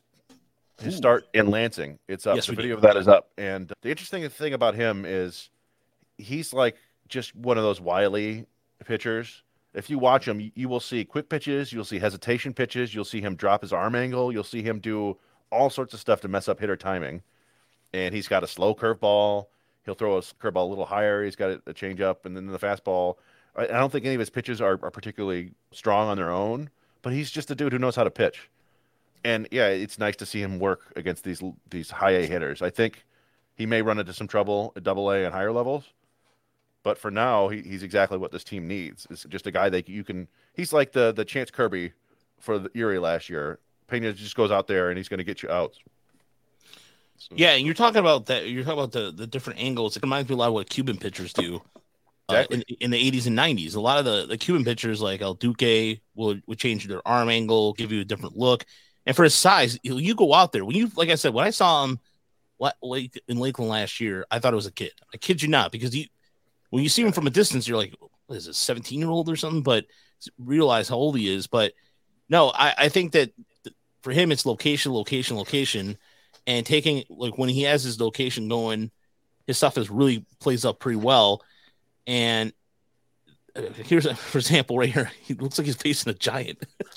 his start in Lansing. It's up. Yes, the video of that is up. And the interesting thing about him is he's like just one of those wily pitchers. If you watch him, you will see quick pitches, you'll see hesitation pitches, you'll see him drop his arm angle, you'll see him do all sorts of stuff to mess up hitter timing. And he's got a slow curveball. He'll throw a curveball a little higher. He's got a changeup, and then the fastball. I don't think any of his pitches are particularly strong on their own, but he's just a dude who knows how to pitch. And yeah, it's nice to see him work against these high A hitters. I think he may run into some trouble at Double-A and higher levels, but for now, he's exactly what this team needs. It's just a guy that you can. He's like the Chance Kirby for the Erie last year. Pena just goes out there and he's going to get you out. So. Yeah, and you're talking about that. You're talking about the different angles. It reminds me a lot of what Cuban pitchers do. Exactly. In the 80s and 90s, a lot of the Cuban pitchers like El Duque would change their arm angle, give you a different look. And for his size, you go out there. Like I said, when I saw him in Lakeland last year, I thought it was a kid. I kid you not, because when you see him from a distance, you're like, what is this, 17-year-old or something? But realize how old he is. But no, I think that for him, it's location. And taking, like, when he has his location going, his stuff really plays up pretty well. And here's, for example, right here, he looks like he's facing a giant.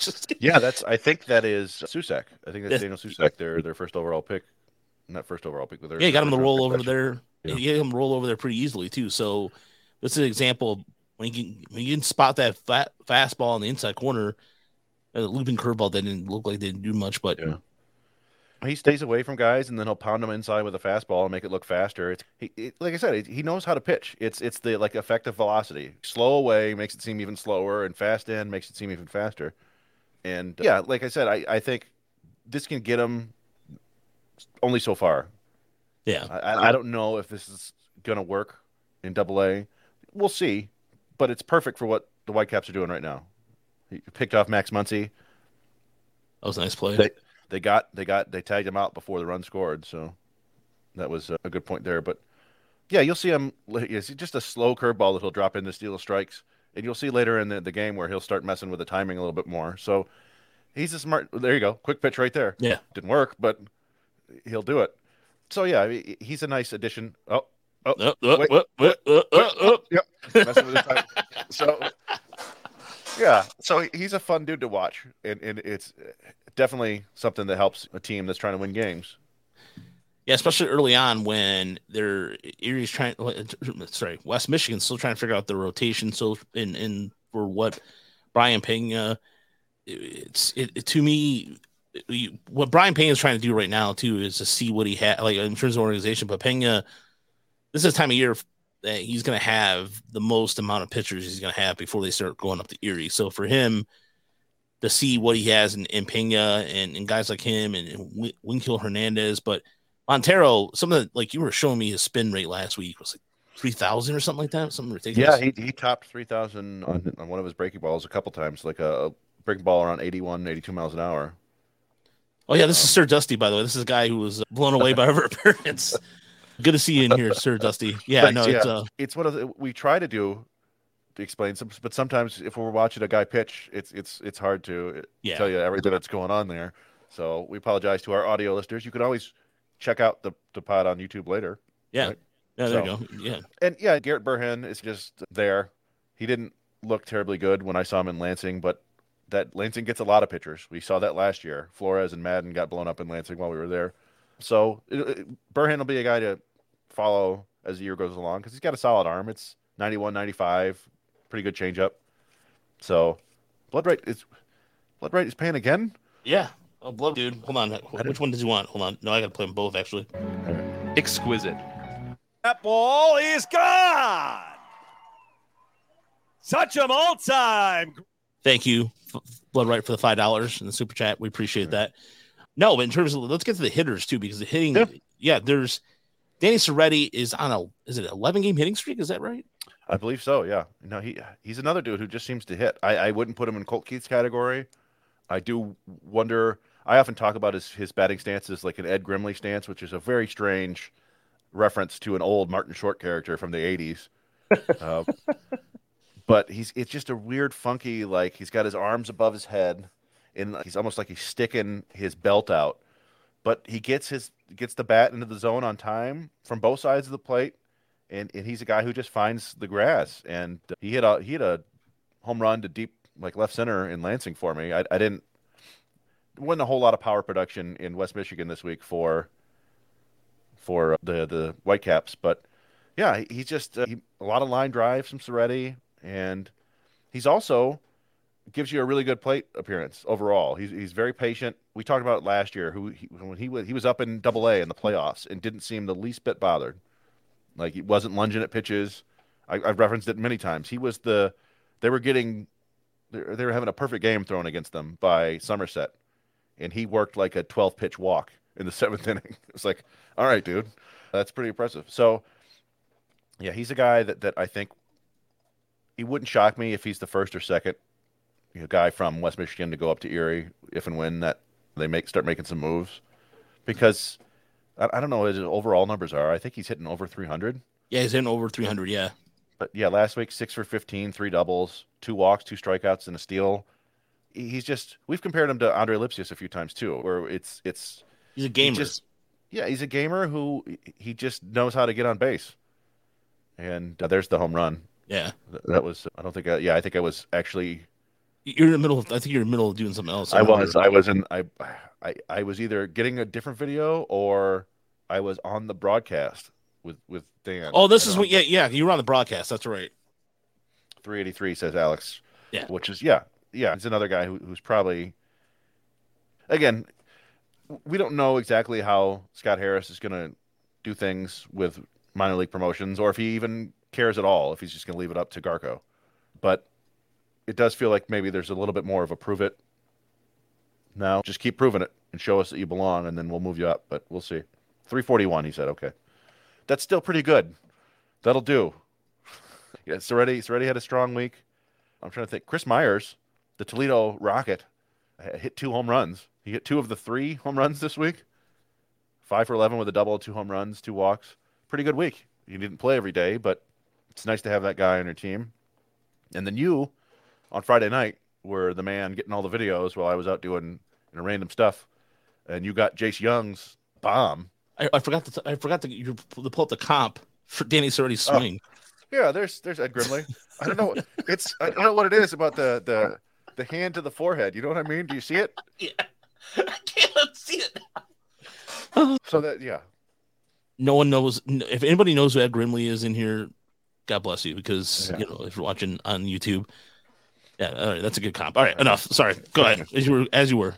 I think that is Susac. I think that's Daniel Susac, their first overall pick. Not first overall pick, but their got him to roll over there. Yeah. He got him to roll over there pretty easily too. So this is an example of when you can spot that fastball in the inside corner, the looping curveball that didn't look like they didn't do much, but yeah. He stays away from guys, and then he'll pound them inside with a fastball and make it look faster. Like I said, he knows how to pitch. It's the like effective velocity. Slow away makes it seem even slower, and fast in makes it seem even faster. And yeah, like I said, I think this can get him only so far. Yeah, I don't know if this is going to work in Double-A. We'll see, but it's perfect for what the Whitecaps are doing right now. He picked off Max Muncy. That was a nice play. They tagged him out before the run scored, so that was a good point there. But yeah, you'll see him. It's just a slow curveball that he'll drop in to steal strikes, and you'll see later in the game where he'll start messing with the timing a little bit more. So he's a smart. There you go, quick pitch right there. Yeah, didn't work, but he'll do it. So yeah, he's a nice addition. Yep. Messing with his time. So. Yeah, so he's a fun dude to watch, and it's definitely something that helps a team that's trying to win games. Yeah, especially early on when Erie's West Michigan's still trying to figure out the rotation. So in for what Brian Pena, to me, what Brian Pena is trying to do right now too is to see what he had, like in terms of organization. But Pena, this is the time of year that he's going to have the most amount of pitchers he's going to have before they start going up to Erie. So for him to see what he has in Pena and guys like him and Winkill Hernandez, but Montero, some of the, like you were showing me his spin rate last week was like 3,000 or something like that. Something ridiculous. Yeah, he topped 3,000 on one of his breaking balls a couple times, like a breaking ball around 81, 82 miles an hour. Oh yeah, this is Sir Dusty, by the way. This is a guy who was blown away by our appearance. Good to see you in here, Sir Dusty. Yeah, no, it's one of the, we try to explain some, but sometimes if we're watching a guy pitch, it's hard to tell you everything that's going on there. So we apologize to our audio listeners. You can always check out the pod on YouTube later. Yeah. Right? Yeah, there you go. Yeah. And yeah, Garrett Burhan is just there. He didn't look terribly good when I saw him in Lansing, but that Lansing gets a lot of pitchers. We saw that last year. Flores and Madden got blown up in Lansing while we were there. So Burhan will be a guy to follow as the year goes along because he's got a solid arm. It's 91, 95, pretty good changeup. So Blood Right is paying again? Yeah. Oh, Blood, dude. Hold on. Which one does he want? Hold on. No, I got to play them both, actually. Exquisite. That ball is gone. Such a all-time. Thank you, Blood Right, for the $5 in the super chat. We appreciate that. No, but in terms of, let's get to the hitters too, because the hitting, there's Danny Serretti is on is it 11-game hitting streak? Is that right? I believe so. Yeah. No, he's another dude who just seems to hit. I wouldn't put him in Colt Keith's category. I do wonder. I often talk about his batting stance as like an Ed Grimley stance, which is a very strange reference to an old Martin Short character from the 80s. But it's just a weird, funky, like he's got his arms above his head and he's almost like he's sticking his belt out, but he gets the bat into the zone on time from both sides of the plate. And he's a guy who just finds the grass, and he hit a home run to deep, like left center in Lansing for me. Wasn't a whole lot of power production in West Michigan this week for the Whitecaps, but yeah, he's just a lot of line drives from Serretti, and he's also gives you a really good plate appearance overall. He's very patient. We talked about it last year. When he was up in AA in the playoffs and didn't seem the least bit bothered. Like he wasn't lunging at pitches. I've referenced it many times. They were having a perfect game thrown against them by Somerset, and he worked like a 12-pitch walk in the 7th inning. It was like, all right, dude, that's pretty impressive. So, yeah, he's a guy that I think he wouldn't shock me if he's the first or second guy from West Michigan to go up to Erie if and when that they start making some moves, because I don't know what his overall numbers are. I think he's hitting over 300. Yeah, he's hitting over 300, yeah. But yeah, last week, 6 for 15, 3 doubles, 2 walks, 2 strikeouts, and a steal. We've compared him to Andre Lipsius a few times too, where he's a gamer. He's a gamer who he just knows how to get on base. And there's the home run. Yeah. That was, I think I was actually. You're in the middle of doing something else. I was either getting a different video or I was on the broadcast with Dan. Oh, this is what, yeah, you were on the broadcast. That's right. 383 says Alex. Yeah. Which is, yeah. He's another guy who's probably, again, we don't know exactly how Scott Harris is going to do things with minor league promotions or if he even cares at all, if he's just going to leave it up to Garco. But it does feel like maybe there's a little bit more of a prove it now. Just keep proving it and show us that you belong, and then we'll move you up. But we'll see. 341, he said. Okay. That's still pretty good. That'll do. Yeah, Serretti had a strong week. I'm trying to think. Chris Myers, the Toledo Rocket, hit 2 home runs. He hit 2 of the 3 home runs this week. 5 for 11 with a double, 2 home runs, 2 walks. Pretty good week. He didn't play every day, but it's nice to have that guy on your team. And then you, on Friday night, were the man getting all the videos while I was out doing random stuff, and you got Jace Young's bomb. I forgot to pull up the comp for Danny Serretti's swing. Yeah, there's Ed Grimley. I don't know what it is about the hand to the forehead. You know what I mean? Do you see it? Yeah, I can't see it. So that, yeah. No one knows. If anybody knows who Ed Grimley is in here, God bless you, because if you're watching on YouTube. Yeah, all right, that's a good comp. All right, enough. Sorry, go ahead. As you were.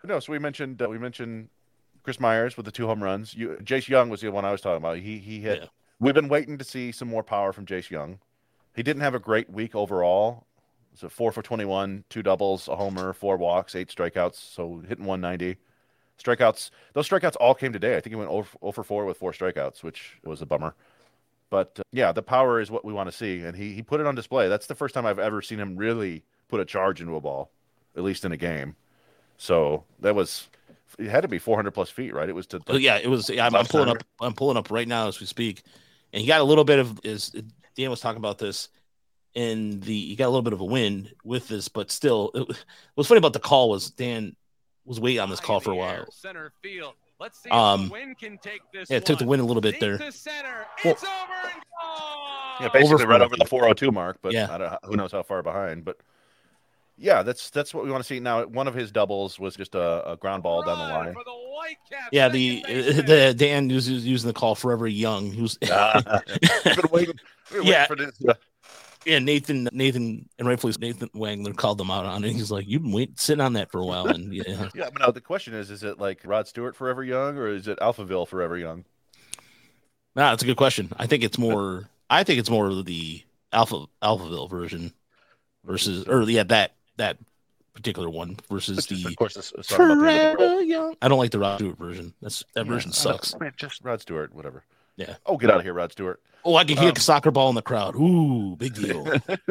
No, so we mentioned Chris Myers with the 2 home runs. Jace Young was the one I was talking about. He had. Yeah. We've been waiting to see some more power from Jace Young. He didn't have a great week overall. So 4 for 21, 2 doubles, a homer, 4 walks, 8 strikeouts. So hitting 190. Strikeouts. Those strikeouts all came today. I think he went 0 for 4 with 4 strikeouts, which was a bummer. But yeah, the power is what we want to see, and he put it on display. That's the first time I've ever seen him really put a charge into a ball, at least in a game. So it had to be 400 plus feet, right? It was to. Yeah, it was. Yeah, I'm pulling up right now as we speak, and he got a little bit of. Dan was talking about this, and he got a little bit of a win with this, but still, what's funny about the call was Dan was waiting on this call for a while. Center field. Let's see if the wind can take this. Yeah, it took the win a little bit there. Center. It's over and gone. Yeah, basically right over the 402 mark, but yeah. Who knows how far behind. But yeah, that's what we want to see. Now, one of his doubles was just a ground ball down the line. Yeah, the Dan was using the call Forever Young. Who's been waiting for this. Yeah, Nathan, and rightfully Nathan Wangler called them out on it. He's like, "You've been sitting on that for a while." And yeah, yeah. But now the question is it like Rod Stewart Forever Young, or is it Alphaville Forever Young? Nah, that's a good question. I think it's more of the Alphaville version versus, or yeah, that particular one versus the. Of course, Forever Young. I don't like the Rod Stewart version. That version sucks. Just Rod Stewart, whatever. Yeah. Oh, get out of here, Rod Stewart. Oh, I can hear a soccer ball in the crowd. Ooh, big deal.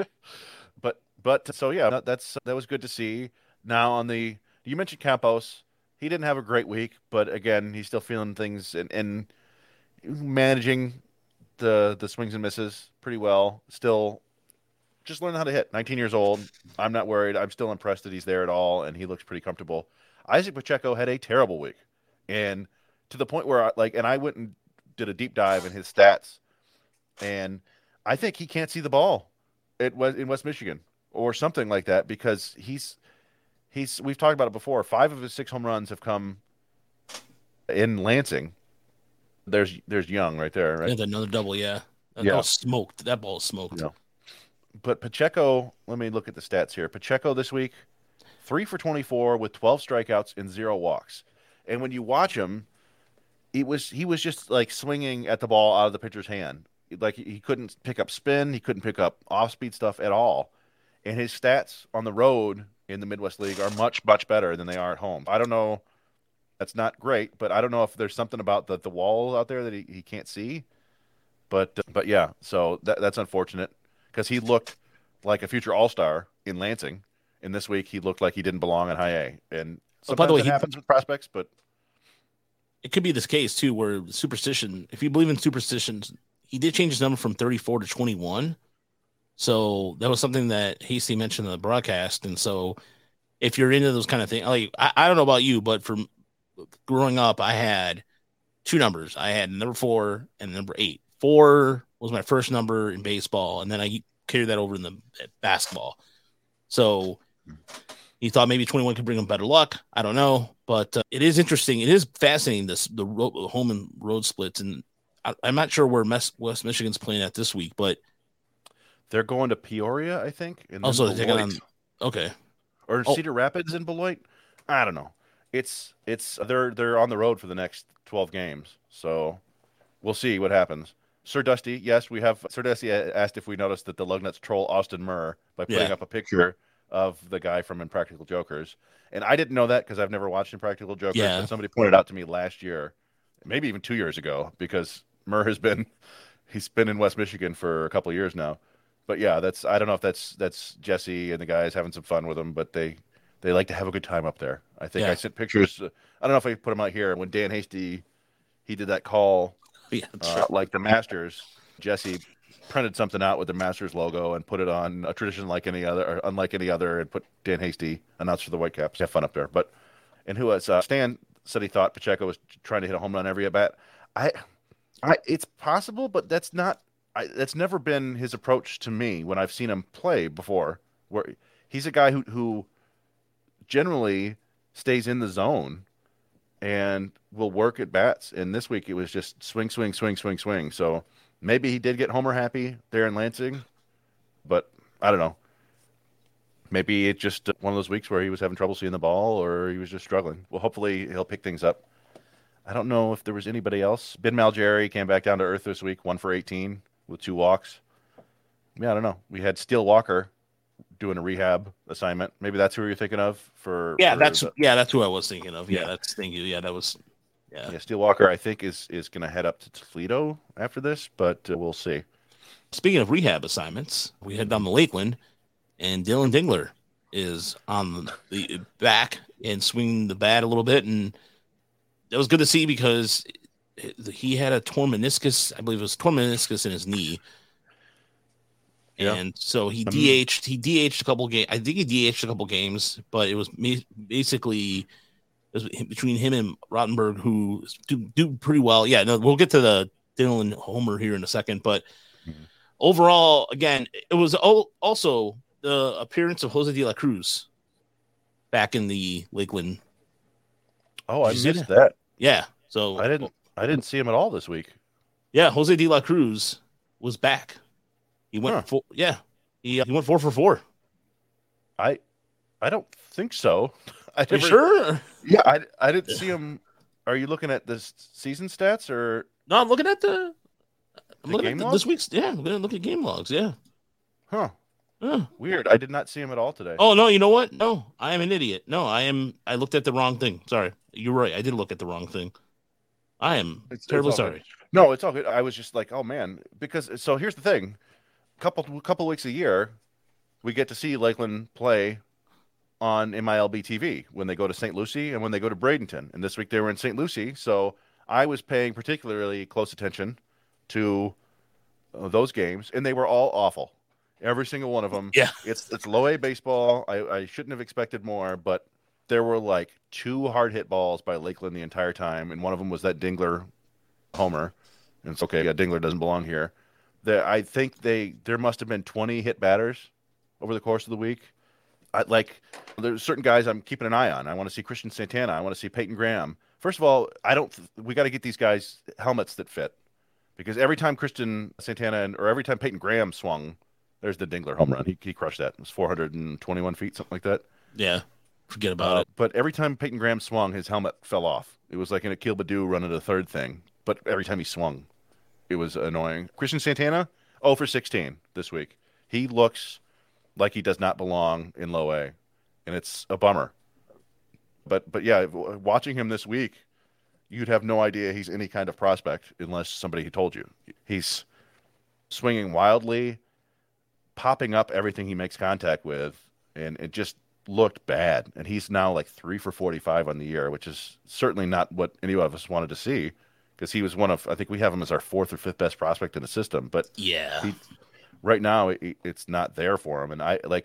but so yeah, that was good to see. Now you mentioned Campos. He didn't have a great week, but again, he's still feeling things and managing the swings and misses pretty well. Still just learning how to hit. 19 years old. I'm not worried. I'm still impressed that he's there at all, and he looks pretty comfortable. Isaac Pacheco had a terrible week, and to the point where I went and did a deep dive in his stats. And I think he can't see the ball in West Michigan or something like that, because we've talked about it before. 5 of his 6 home runs have come in Lansing. There's Young right there, right? Yeah, another double, yeah. That ball smoked. That ball is smoked. No. But Pacheco, let me look at the stats here. Pacheco this week, 3 for 24 with 12 strikeouts and 0 walks. And when you watch him, he was just like swinging at the ball out of the pitcher's hand. Like he couldn't pick up spin, he couldn't pick up off-speed stuff at all. And his stats on the road in the Midwest League are much, much better than they are at home. I don't know. That's not great, but I don't know if there's something about the wall out there that he can't see. But yeah, so that's unfortunate, because he looked like a future all-star in Lansing. And this week he looked like he didn't belong in high A. And sometimes by the way, it happens with prospects, but it could be this case too, where superstition, if you believe in superstitions, he did change his number from 34 to 21. So that was something that Hasty mentioned in the broadcast. And so if you're into those kind of things, like I don't know about you, but from growing up, I had 2 numbers. I had number 4 and number 8. 4 was my first number in baseball, and then I carried that over in the basketball. So he thought maybe 21 could bring him better luck. I don't know, but it is interesting. It is fascinating, the home and road splits, and I'm not sure where West Michigan's playing at this week, but they're going to Peoria, I think. And also they're taking on, okay, or Cedar Rapids in Beloit. I don't know. It's they're on the road for the next 12 games, so we'll see what happens. Sir Dusty, yes, we have. Sir Dusty asked if we noticed that the Lugnuts troll Austin Murr by putting up a picture of the guy from Impractical Jokers, and I didn't know that because I've never watched Impractical Jokers. Yeah. But somebody pointed out to me last year, maybe even 2 years ago, because Murr he's been in West Michigan for a couple of years now. But yeah, I don't know if that's Jesse and the guys having some fun with him, but they like to have a good time up there. I think I sent pictures. I don't know if I put them out here. When Dan Hasty, he did that call, like the Masters, Jesse printed something out with the Masters logo and put it on a tradition like any other, or unlike any other, and put Dan Hasty, announcer for the Whitecaps. Have fun up there. But, and who was Stan said he thought Pacheco was trying to hit a home run every at bat. It's possible, but that's never been his approach to me when I've seen him play before. Where he's a guy who generally stays in the zone and will work at bats. And this week it was just swing, swing, swing, swing, swing. So maybe he did get homer happy there in Lansing, but I don't know. maybe it's just one of those weeks where he was having trouble seeing the ball or he was just struggling. Well, hopefully he'll pick things up. I don't know if there was anybody else. Ben Malgeri came back down to earth this week, 1 for 18 with 2 walks. Yeah, I don't know. We had Steele Walker doing a rehab assignment. Maybe that's who you're thinking of for. That's who I was thinking of. Yeah, that was. Yeah, Steele Walker, I think, is going to head up to Toledo after this, but we'll see. Speaking of rehab assignments, we head down to Lakeland, and Dylan Dingler is on the back and swinging the bat a little bit, and that was good to see because he had a torn meniscus. I believe it was torn meniscus in his knee. And so he DH'd. He DH'd a couple games. I think he DH'd a couple games, but it was basically between him and Rottenberg, who do pretty well. Yeah, no, we'll get to the Dylan homer here in a second, but overall, again, it was also the appearance of Jose de la Cruz back in the Lakeland. Oh, I missed that. Yeah, so I didn't see him at all this week. Yeah, Jose de la Cruz was back. He went he went 4 for 4. I don't think so. Sure? Yeah, I didn't see him. Are you looking at the season stats or? No, I'm looking at game logs? This week's. Yeah, I'm gonna look at game logs. Yeah. Huh. Weird. I did not see him at all today. Oh no, you know what? No, I am an idiot. No, I looked at the wrong thing. Sorry, you're right. I did look at the wrong thing. I am terribly sorry. Good. No, it's all good. I was just like, oh man, because so here's the thing. Couple weeks a year, we get to see Lakeland play on MILB TV when they go to St. Lucie and when they go to Bradenton. And this week they were in St. Lucie, so I was paying particularly close attention to those games, and they were all awful. Every single one of them. Yeah, it's low A baseball. I shouldn't have expected more, but there were like 2 hard hit balls by Lakeland the entire time, and one of them was that Dingler homer. And it's okay. Yeah, Dingler doesn't belong here. I think there must have been 20 hit batters over the course of the week. There's certain guys I'm keeping an eye on. I want to see Christian Santana. I want to see Peyton Graham. First of all, we got to get these guys helmets that fit, because every time Christian Santana or every time Peyton Graham swung, there's the Dingler home run. He crushed that. It was 421 feet, something like that. Yeah, forget about it. But every time Peyton Graham swung, his helmet fell off. It was like an Akil Baddoo running the third thing. But every time he swung, it was annoying. Christian Santana, 0 for 16 this week. He looks like he does not belong in low A, and it's a bummer. But yeah, watching him this week, you'd have no idea he's any kind of prospect unless somebody had told you. He's swinging wildly, popping up everything he makes contact with, and it just looked bad. And he's now like 3 for 45 on the year, which is certainly not what any of us wanted to see. Because he was I think we have him as our 4th or 5th best prospect in the system. But yeah, right now it's not there for him. And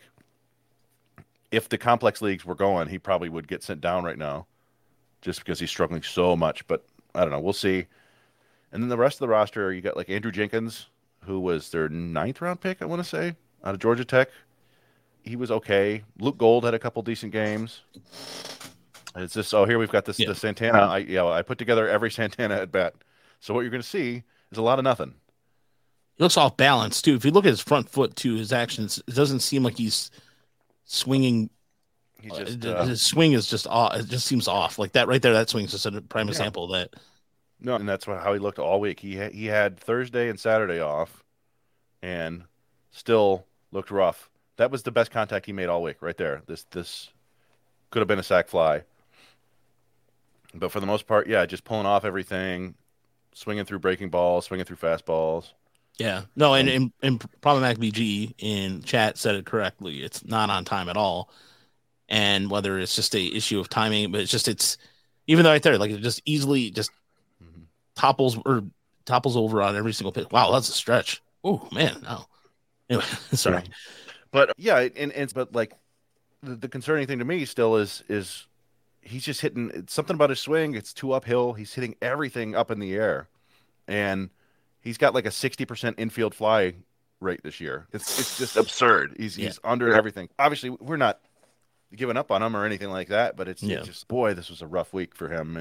if the complex leagues were going, he probably would get sent down right now, just because he's struggling so much. But I don't know. We'll see. And then the rest of the roster, you got like Andrew Jenkins, who was their 9th round pick, I want to say, out of Georgia Tech. He was okay. Luke Gold had a couple decent games. It's just, here we've got this the Santana. I put together every Santana at bat. So what you're going to see is a lot of nothing. He looks off balance too. If you look at his front foot too, his actions, it doesn't seem like he's swinging. His swing is just off. It just seems off. Like that right there. That swing is just a prime example of that. No, and that's how he looked all week. He had Thursday and Saturday off, and still looked rough. That was the best contact he made all week, right there. This could have been a sac fly. But for the most part, just pulling off everything, swinging through breaking balls, swinging through fastballs. Yeah. No, and Problematic BG in chat said it correctly. It's not on time at all. And whether it's just a issue of timing, but it's even though right there, like it just easily just topples over on every single pitch. Wow, that's a stretch. Oh man, no. Anyway, sorry. But yeah, but like the concerning thing to me still is he's just hitting something about his swing. It's too uphill. He's hitting everything up in the air, and he's got like a 60% infield fly rate this year. It's just absurd. He's under everything. Obviously, we're not giving up on him or anything like that, but it's just, boy, this was a rough week for him.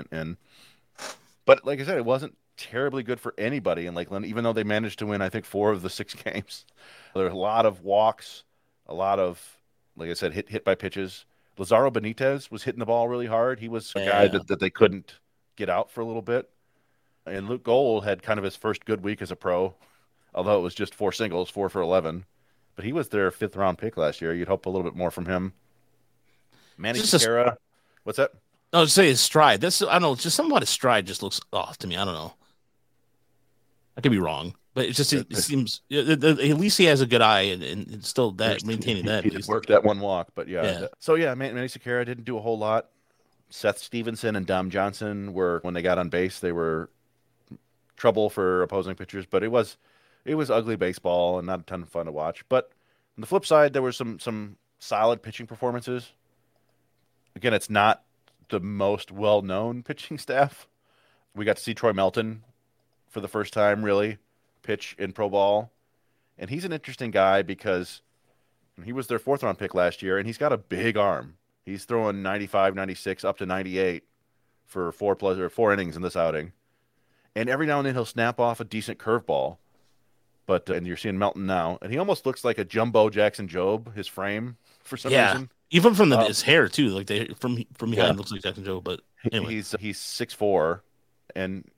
But like I said, it wasn't terribly good for anybody in Lakeland, even though they managed to win, I think, 4 of the 6 games. There were a lot of walks, a lot of like I said, hit by pitches. Lazaro Benitez was hitting the ball really hard. He was a guy that they couldn't get out for a little bit. And Luke Gold had kind of his first good week as a pro, although it was just 4 singles, 4 for 11. But he was their 5th-round pick last year. You'd hope a little bit more from him. Manny Kara. What's that? I would say his stride. I don't know. Just something about his stride just looks off to me. I don't know. I could be wrong, but it seems at least he has a good eye and still maintaining that. He worked that one walk, but yeah. So yeah, Manny Kara didn't do a whole lot. Seth Stevenson and Dom Johnson were, when they got on base, they were trouble for opposing pitchers, but it was ugly baseball and not a ton of fun to watch. But on the flip side, there were some solid pitching performances. Again, it's not the most well-known pitching staff. We got to see Troy Melton for the first time, really, pitch in pro ball. And he's an interesting guy because he was their 4th-round pick last year, and he's got a big arm. He's throwing 95, 96, up to 98 for 4 innings in this outing. And every now and then he'll snap off a decent curveball. And you're seeing Melton now, and he almost looks like a jumbo Jackson Jobe, his frame, for some reason. Even from his hair too, like from behind looks like Jackson Jobe. But anyway. He's 6'4", and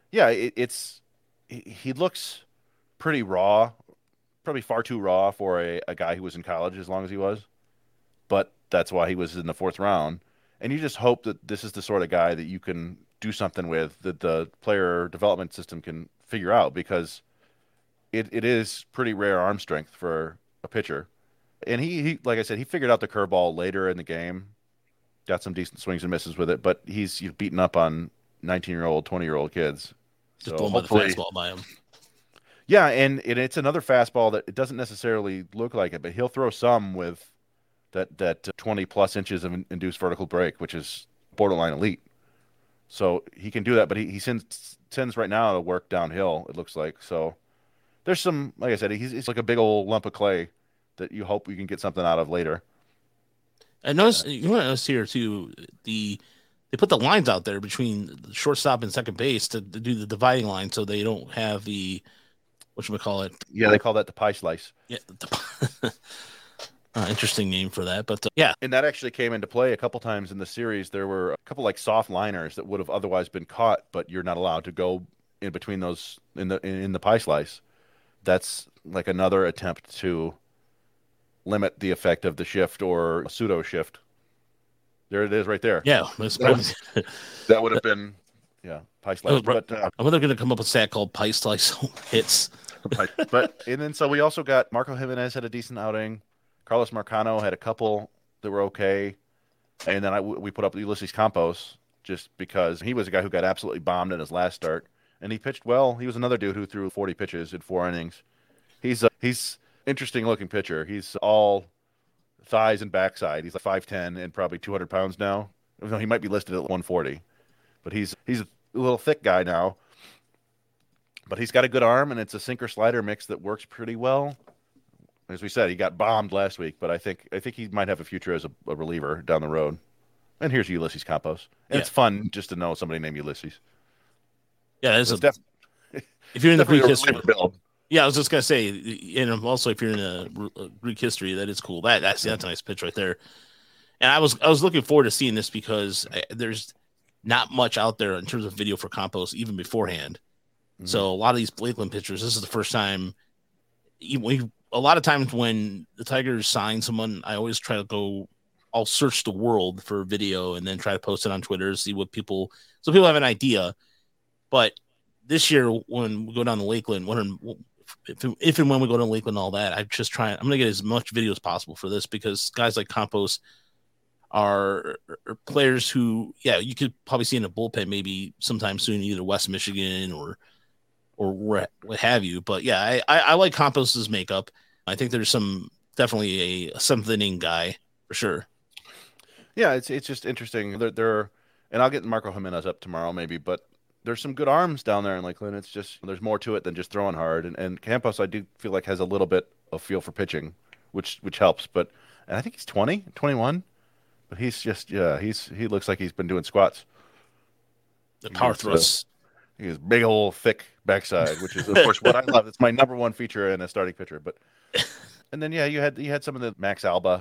he looks pretty raw, probably far too raw for a guy who was in college as long as he was. But that's why he was in the 4th round, and you just hope that this is the sort of guy that you can do something with, that the player development system can figure out, because it is pretty rare arm strength for a pitcher. And he like I said, he figured out the curveball later in the game, got some decent swings and misses with it, but he's beaten up on 19-year-old, 20-year-old kids. Just blown by the fastball by him. Yeah, and it's another fastball that it doesn't necessarily look like it, but he'll throw some with that 20-plus inches of induced vertical break, which is borderline elite. So he can do that, but he tends right now to work downhill, it looks like. So there's some, like I said, he's like a big old lump of clay that you hope you can get something out of later. I noticed, you want to notice here too, they put the lines out there between the shortstop and second base to do the dividing line, so they don't have the, whatchamacallit. Yeah, they call that the pie slice. Yeah. Interesting name for that, but yeah. And that actually came into play a couple times in the series. There were a couple like soft liners that would have otherwise been caught, but you're not allowed to go in between those in the pie slice. That's like another attempt to limit the effect of the shift or a pseudo shift. There it is right there. Yeah. That would have been, pie slice. But I wonder they're going to come up with a stat called pie slice hits. And then so we also got Marco Jimenez had a decent outing. Carlos Marcano had a couple that were okay. And then we put up Ulysses Campos just because he was a guy who got absolutely bombed in his last start. And he pitched well. He was another dude who threw 40 pitches in 4 innings. He's interesting looking pitcher. He's all thighs and backside. He's like 5'10" and probably 200 pounds now. He might be listed at 140, but he's a little thick guy now. But he's got a good arm, and it's a sinker slider mix that works pretty well. As we said, he got bombed last week, but I think he might have a future as a reliever down the road. And here's Ulysses Campos, and it's fun just to know somebody named Ulysses. Yeah, if you're in the Greek history. Yeah, I was just gonna say, and also if you're in a Greek history, that is cool. That's a nice pitch right there. And I was looking forward to seeing this because there's not much out there in terms of video for Campos even beforehand. Mm-hmm. So a lot of these Lakeland pitchers, this is the first time. A lot of times when the Tigers sign someone, I always try to I'll search the world for video and then try to post it on Twitter to see what so people have an idea. But this year, when we go down to Lakeland, if and when we go to Lakeland and all that, I'm going to get as much video as possible for this because guys like Campos are players who, you could probably see in a bullpen maybe sometime soon, either West Michigan or what have you. But yeah, I like Campos's makeup. I think there's definitely a seventh inning guy for sure. Yeah, it's just interesting. There, and I'll get Marco Jimenez up tomorrow maybe, but there's some good arms down there in Lakeland. It's just there's more to it than just throwing hard. And Campos, I do feel like has a little bit of feel for pitching, which helps. And I think he's 20, 21, but he's just he looks like he's been doing squats. The power thrusts. He has big old thick backside, which is of course what I love. It's my number one feature in a starting pitcher. And then you had some of the Max Alba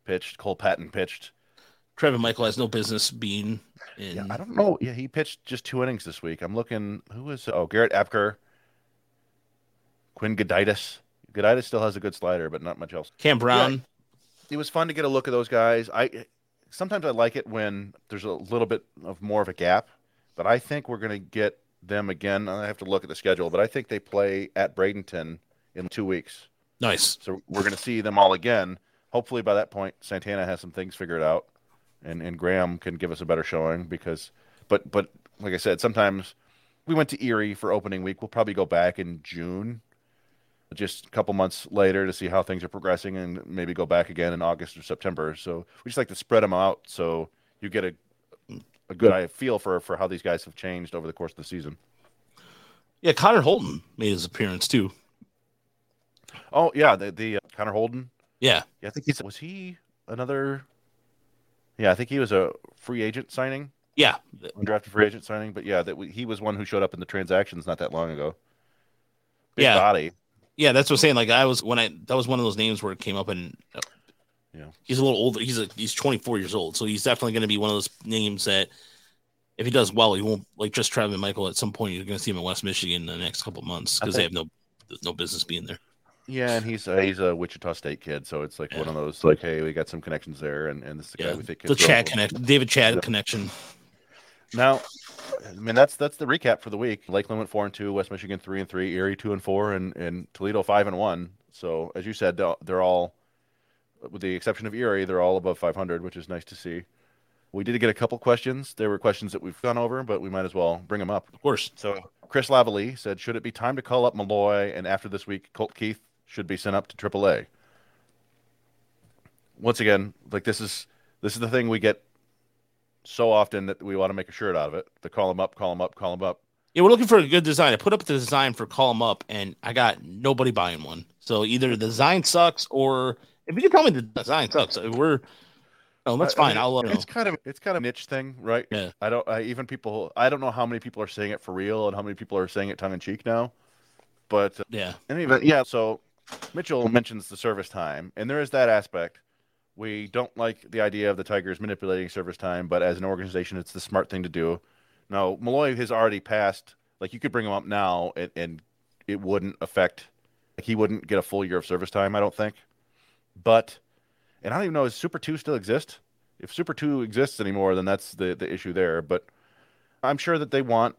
pitched. Cole Patton pitched. Trevin Michael has no business being in. Yeah, I don't know. Yeah, he pitched just 2 innings this week. I'm looking. Who is? Oh, Garrett Epker. Quinn Gudaitis. Gudaitis still has a good slider, but not much else. Cam Brown. Yeah, it was fun to get a look at those guys. Sometimes I like it when there's a little bit of more of a gap, but I think we're going to get them again. I have to look at the schedule, but I think they play at Bradenton in 2 weeks. Nice. So we're going to see them all again. Hopefully by that point, Santana has some things figured out, and Graham can give us a better showing because, but like I said, sometimes we went to Erie for opening week. We'll probably go back in June, just a couple months later to see how things are progressing and maybe go back again in August or September. So we just like to spread them out so you get a good feel for how these guys have changed over the course of the season. Yeah, Connor Holton made his appearance too. Oh yeah, the Connor Holton. Yeah, I think was he another? Yeah, I think he was a free agent signing. Yeah, undrafted free agent signing. But yeah, he was one who showed up in the transactions not that long ago. Big yeah, body. Yeah, that's what I'm saying. Like that was one of those names where it came up, and he's a little older. He's 24 years old, so he's definitely going to be one of those names that if he does well, he won't like just Trevin Michael. At some point, you're going to see him in West Michigan in the next couple of months because they have no business being there. Yeah, and he's a Wichita State kid, so it's like one of those like, hey, we got some connections there, and this is the guy we think the Chad connection, David Chad connection. Now, I mean that's the recap for the week. Lakeland went 4-2, West Michigan 3-3, Erie 2-4, and Toledo 5-1. So as you said, they're all, with the exception of Erie, they're all above 500, which is nice to see. We did get a couple questions. There were questions that we've gone over, but we might as well bring them up. Of course. So Chris Lavalley said, should it be time to call up Malloy, and after this week, Colt Keith should be sent up to AAA? Once again, like this is the thing we get so often that we want to make a shirt out of it. To call him up. Yeah, we're looking for a good design. I put up the design for call him up, and I got nobody buying one. So either the design sucks, or if you can tell me the design sucks, that's fine. I'll let it's kind of a niche thing, right? Yeah. I don't know how many people are saying it for real and how many people are saying it tongue in cheek now. But so Mitchell mentions the service time, and there is that aspect. We don't like the idea of the Tigers manipulating service time, but as an organization, it's the smart thing to do. Now, Malloy has already passed. Like, you could bring him up now, and it wouldn't affect. Like, he wouldn't get a full year of service time, I don't think. But, and I don't even know, does Super 2 still exist? If Super 2 exists anymore, then that's the issue there. But I'm sure that they want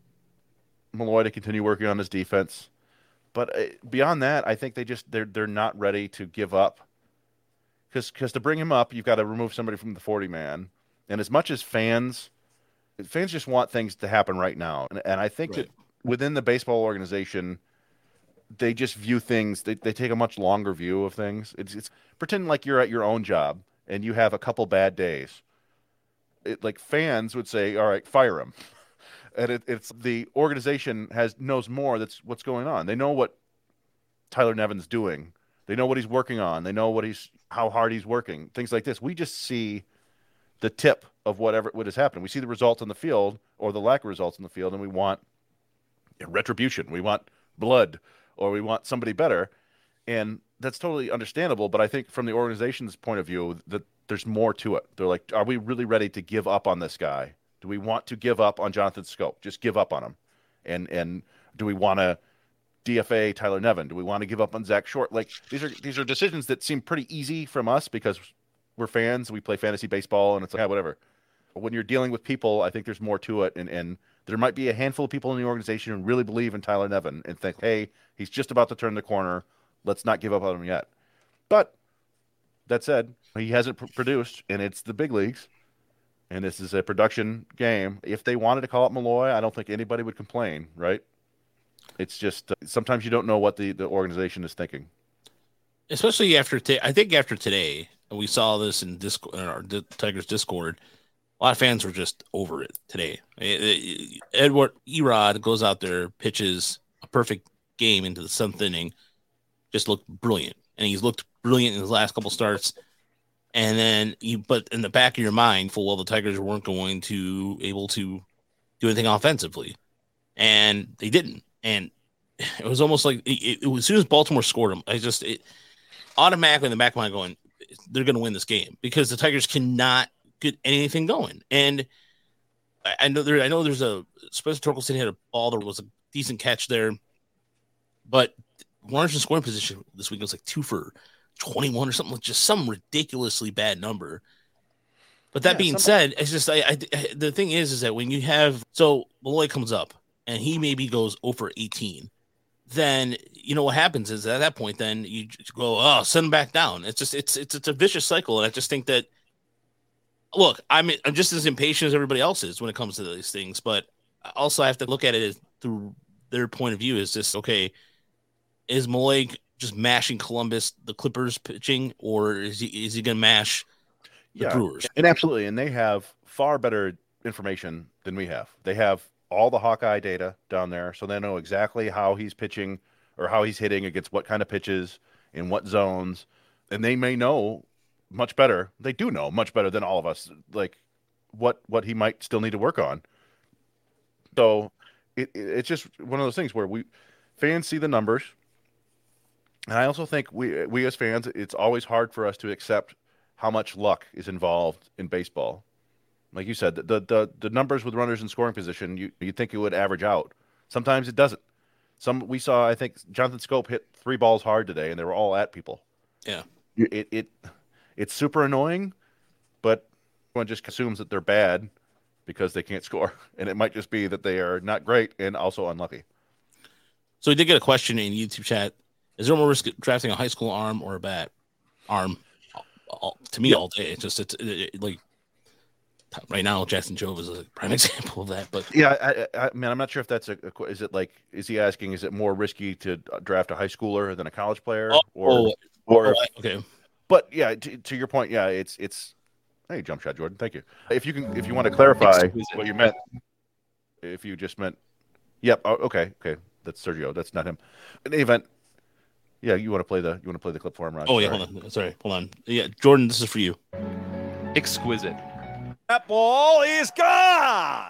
Malloy to continue working on his defense. But beyond that, I think they're not ready to give up. Because to bring him up, you've got to remove somebody from the 40-man. And as much as fans just want things to happen right now. And I think that within the baseball organization, they just view things, they take a much longer view of things. It's pretend like you're at your own job and you have a couple bad days. Like fans would say, all right, fire him. And it's the organization knows more. That's what's going on. They know what Tyler Nevin's doing. They know what he's working on. They know how hard he's working. Things like this. We just see the tip of what has happened. We see the results on the field or the lack of results in the field, and we want retribution. We want blood, or we want somebody better. And that's totally understandable. But I think from the organization's point of view, that there's more to it. They're like, are we really ready to give up on this guy? Do we want to give up on Jonathan Schoop? Just give up on him. And do we want to DFA Tyler Nevin? Do we want to give up on Zach Short? Like these are decisions that seem pretty easy from us because we're fans. We play fantasy baseball, and it's like, whatever. But when you're dealing with people, I think there's more to it. And there might be a handful of people in the organization who really believe in Tyler Nevin and think, hey, he's just about to turn the corner. Let's not give up on him yet. But that said, he hasn't produced, and it's the big leagues. And this is a production game. If they wanted to call up Malloy, I don't think anybody would complain, right? It's just sometimes you don't know what the organization is thinking. Especially after today, and we saw this in our Tigers Discord, a lot of fans were just over it today. Edward Erod goes out there, pitches a perfect game into the 7th inning, just looked brilliant. And he's looked brilliant in his last couple starts. And then but in the back of your mind, full well, the Tigers weren't going to able to do anything offensively. And they didn't. And it was almost like it was, as soon as Baltimore scored him, automatically in the back of my mind going, they're going to win this game because the Tigers cannot get anything going. And I know there's a Spencer Torkelson hit a ball. There was a decent catch there, but runners in scoring position this week was like 2 for 21 or something, just some ridiculously bad number. But that being said, it's just the thing is that when you have Malloy comes up and he maybe goes 0 for 18, then you know what happens is at that point then you just go, send him back down. It's just it's a vicious cycle, and I just think that look, I'm just as impatient as everybody else is when it comes to these things, but also I have to look at it through their point of view. Is just okay? Is Malloy just mashing Columbus, the Clippers pitching, or is he going to mash the Brewers? And absolutely, and they have far better information than we have. They have all the Hawkeye data down there, so they know exactly how he's pitching or how he's hitting against what kind of pitches in what zones, and they may know much better. They do know much better than all of us, like what he might still need to work on. So it's just one of those things where fans see the numbers. And I also think we as fans, it's always hard for us to accept how much luck is involved in baseball. Like you said, the numbers with runners in scoring position, you'd think it would average out. Sometimes it doesn't. We saw, I think, Jonathan Scope hit 3 balls hard today, and they were all at people. Yeah. It's super annoying, but everyone just assumes that they're bad because they can't score. And it might just be that they are not great and also unlucky. So we did get a question in YouTube chat. Is there more risk drafting a high school arm or a bat? Arm. To me, all day. It's like right now, Jackson Jove is a prime example of that. But yeah, I mean, I'm not sure if that's is he asking, is it more risky to draft a high schooler than a college player? Okay. But yeah, to your point, yeah, it's hey, jump shot, Jordan. Thank you. If you want to clarify what you meant, if you just meant, yep, okay, that's Sergio. That's not him. In any event, yeah, you want to play the clip for him, Ron? Oh yeah, hold on. Yeah, Jordan, this is for you. Exquisite. That ball is gone.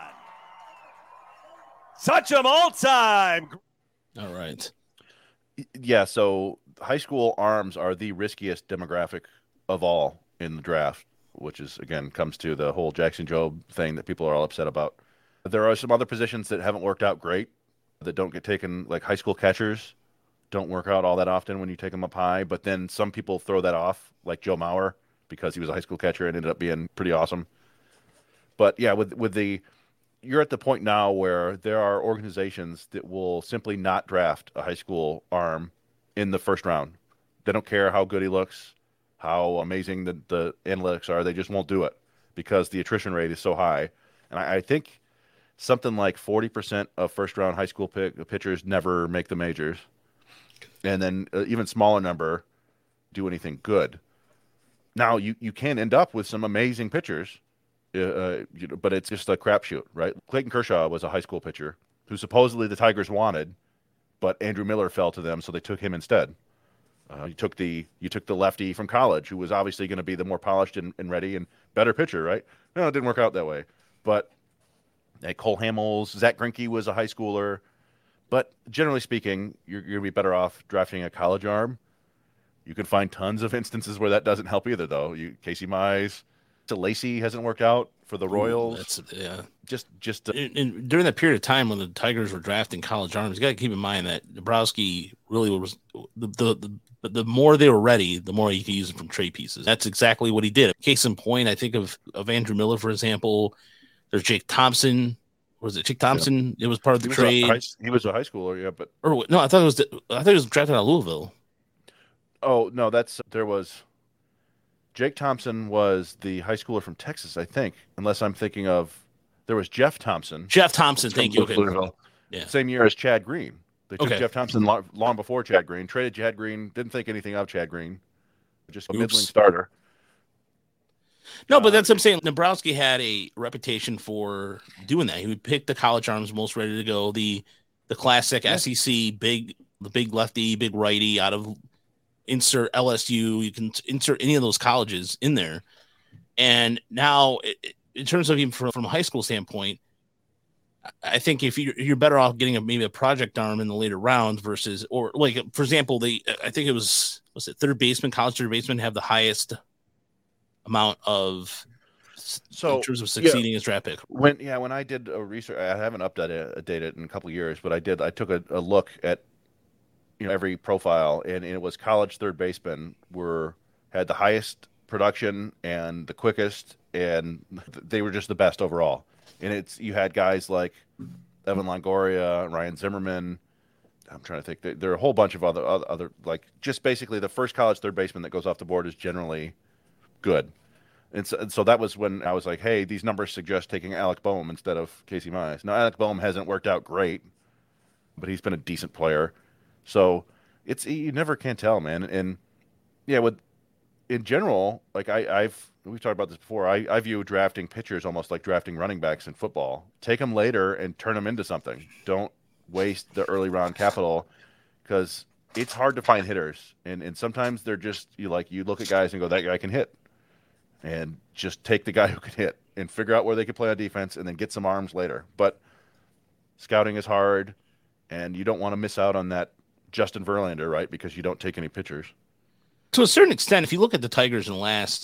Touch 'em all time. All right. Yeah, so high school arms are the riskiest demographic of all in the draft, which is, again, comes to the whole Jackson Jobe thing that people are all upset about. There are some other positions that haven't worked out great, that don't get taken, like high school catchers don't work out all that often when you take them up high, but then some people throw that off, like Joe Mauer, because he was a high school catcher and ended up being pretty awesome. But yeah, you're at the point now where there are organizations that will simply not draft a high school arm in the first round. They don't care how good he looks, how amazing the analytics are. They just won't do it because the attrition rate is so high. And I think something like 40% of first-round high school pitchers never make the majors. And then even smaller number do anything good. Now, you can end up with some amazing pitchers, but it's just a crapshoot, right? Clayton Kershaw was a high school pitcher who supposedly the Tigers wanted, but Andrew Miller fell to them, so they took him instead. You took the lefty from college, who was obviously going to be the more polished and ready and better pitcher, right? No, it didn't work out that way. But Cole Hamels, Zach Greinke was a high schooler. But generally speaking, you're going to be better off drafting a college arm. You can find tons of instances where that doesn't help either, though. Casey Mize, Lacey hasn't worked out for the Royals. And during that period of time when the Tigers were drafting college arms, you got to keep in mind that Dabrowski really was the more they were ready, the more you could use them from trade pieces. That's exactly what he did. Case in point, I think of Andrew Miller, for example. There's Jake Thompson. Was it Jake Thompson? Yeah. It was part of the trade. He was a high schooler, yeah, but I thought he was drafted out of Louisville. Oh no, there was Jake Thompson was the high schooler from Texas, I think. Unless I'm thinking of, there was Jeff Thompson. Thank you. Okay. Yeah. Same year as Chad Green. They took Jeff Thompson long before Chad Green. Traded Chad Green. Didn't think anything of Chad Green. Just a middling starter. No, but that's what I'm saying. Dabrowski had a reputation for doing that. He would pick the college arms most ready to go, the classic SEC the big lefty, big righty out of insert LSU. You can insert any of those colleges in there. And now, in terms of even from a high school standpoint, I think if you're better off getting maybe a project arm in the later rounds versus, or like, for example, I think it was third baseman, college third baseman have the highest amount of in terms of succeeding as draft pick. When I did a research, I haven't updated it in a couple of years, but I took a look at every profile, and it was college third basemen had the highest production and the quickest, and they were just the best overall. And you had guys like Evan Longoria, Ryan Zimmerman. I'm trying to think. There are a whole bunch of other like just basically the first college third baseman that goes off the board is generally good. And so that was when I was like, hey, these numbers suggest taking Alec Boehm instead of Casey Mize. Now, Alec Boehm hasn't worked out great, but he's been a decent player. So you never can tell, man. And yeah, in general, like we've talked about this before. I view drafting pitchers almost like drafting running backs in football. Take them later and turn them into something. Don't waste the early round capital, because it's hard to find hitters. And sometimes they're just you look at guys and go, that guy can hit. And just take the guy who can hit and figure out where they can play on defense and then get some arms later. But scouting is hard, and you don't want to miss out on that Justin Verlander, right? Because you don't take any pitchers. To a certain extent, if you look at the Tigers in the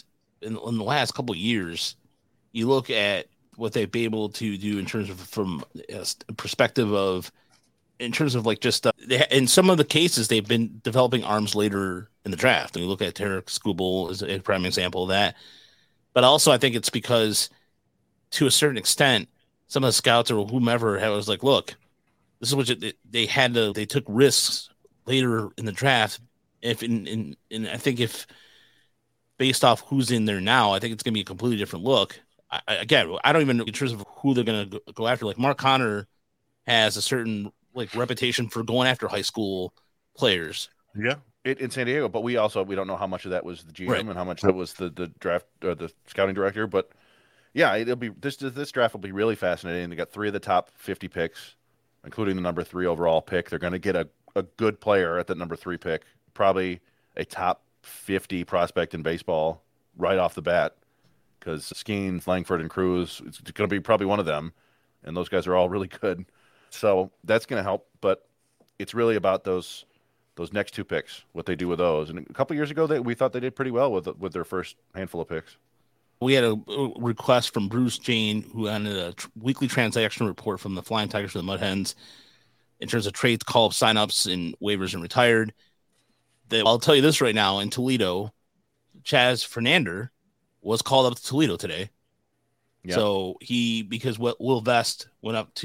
last couple of years, you look at what they've been able to do in terms of from a perspective of in terms of like just in some of the cases they've been developing arms later in the draft. And you look at Tarek Skubal as a prime example of that. But also, I think it's because, to a certain extent, some of the scouts or whomever was like, "Look, this is what they took risks later in the draft." And I think if based off who's in there now, I think it's going to be a completely different look. I don't even know in terms of who they're going to go after. Like Mark Connor has a certain reputation for going after high school players. Yeah. In San Diego, but we don't know how much of that was the GM and how much that was the draft or the scouting director. But yeah, it'll be this draft will be really fascinating. They got 3 of the top 50 picks, including the number 3 overall pick. They're going to get a good player at the number 3 pick, probably a top 50 prospect in baseball right off the bat, because Skeens, Langford, and Cruz, it's going to be probably one of them, and those guys are all really good. So that's going to help, but it's really about those next 2 picks, what they do with those. And a couple of years ago, we thought they did pretty well with their first handful of picks. We had a request from Bruce Jane, who had a weekly transaction report from the Flying Tigers to the Mud Hens in terms of trades, call-up, sign-ups, and waivers and retired. I'll tell you this right now, in Toledo, Chaz Fernander was called up to Toledo today. Yep. So because Will Vest went up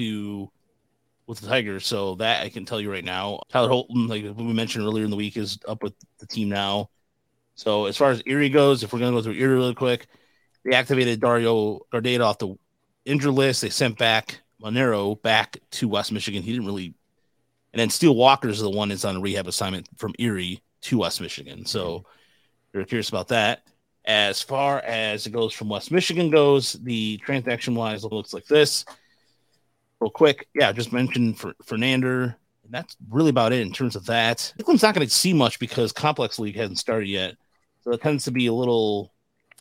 with the Tigers, so that I can tell you right now. Tyler Holton, like we mentioned earlier in the week, is up with the team now. So as far as Erie goes, if we're going to go through Erie really quick, they activated Dario Gardeta off the injured list. They sent back Monero back to West Michigan. He didn't really, and then Steele Walker's the one that's on a rehab assignment from Erie to West Michigan. So you're curious about that. As far as it goes from West Michigan goes, the transaction wise looks like this. Real quick, just mentioned Fernander. And that's really about it in terms of that. Oakland's not going to see much because Complex League hasn't started yet. So it tends to be a little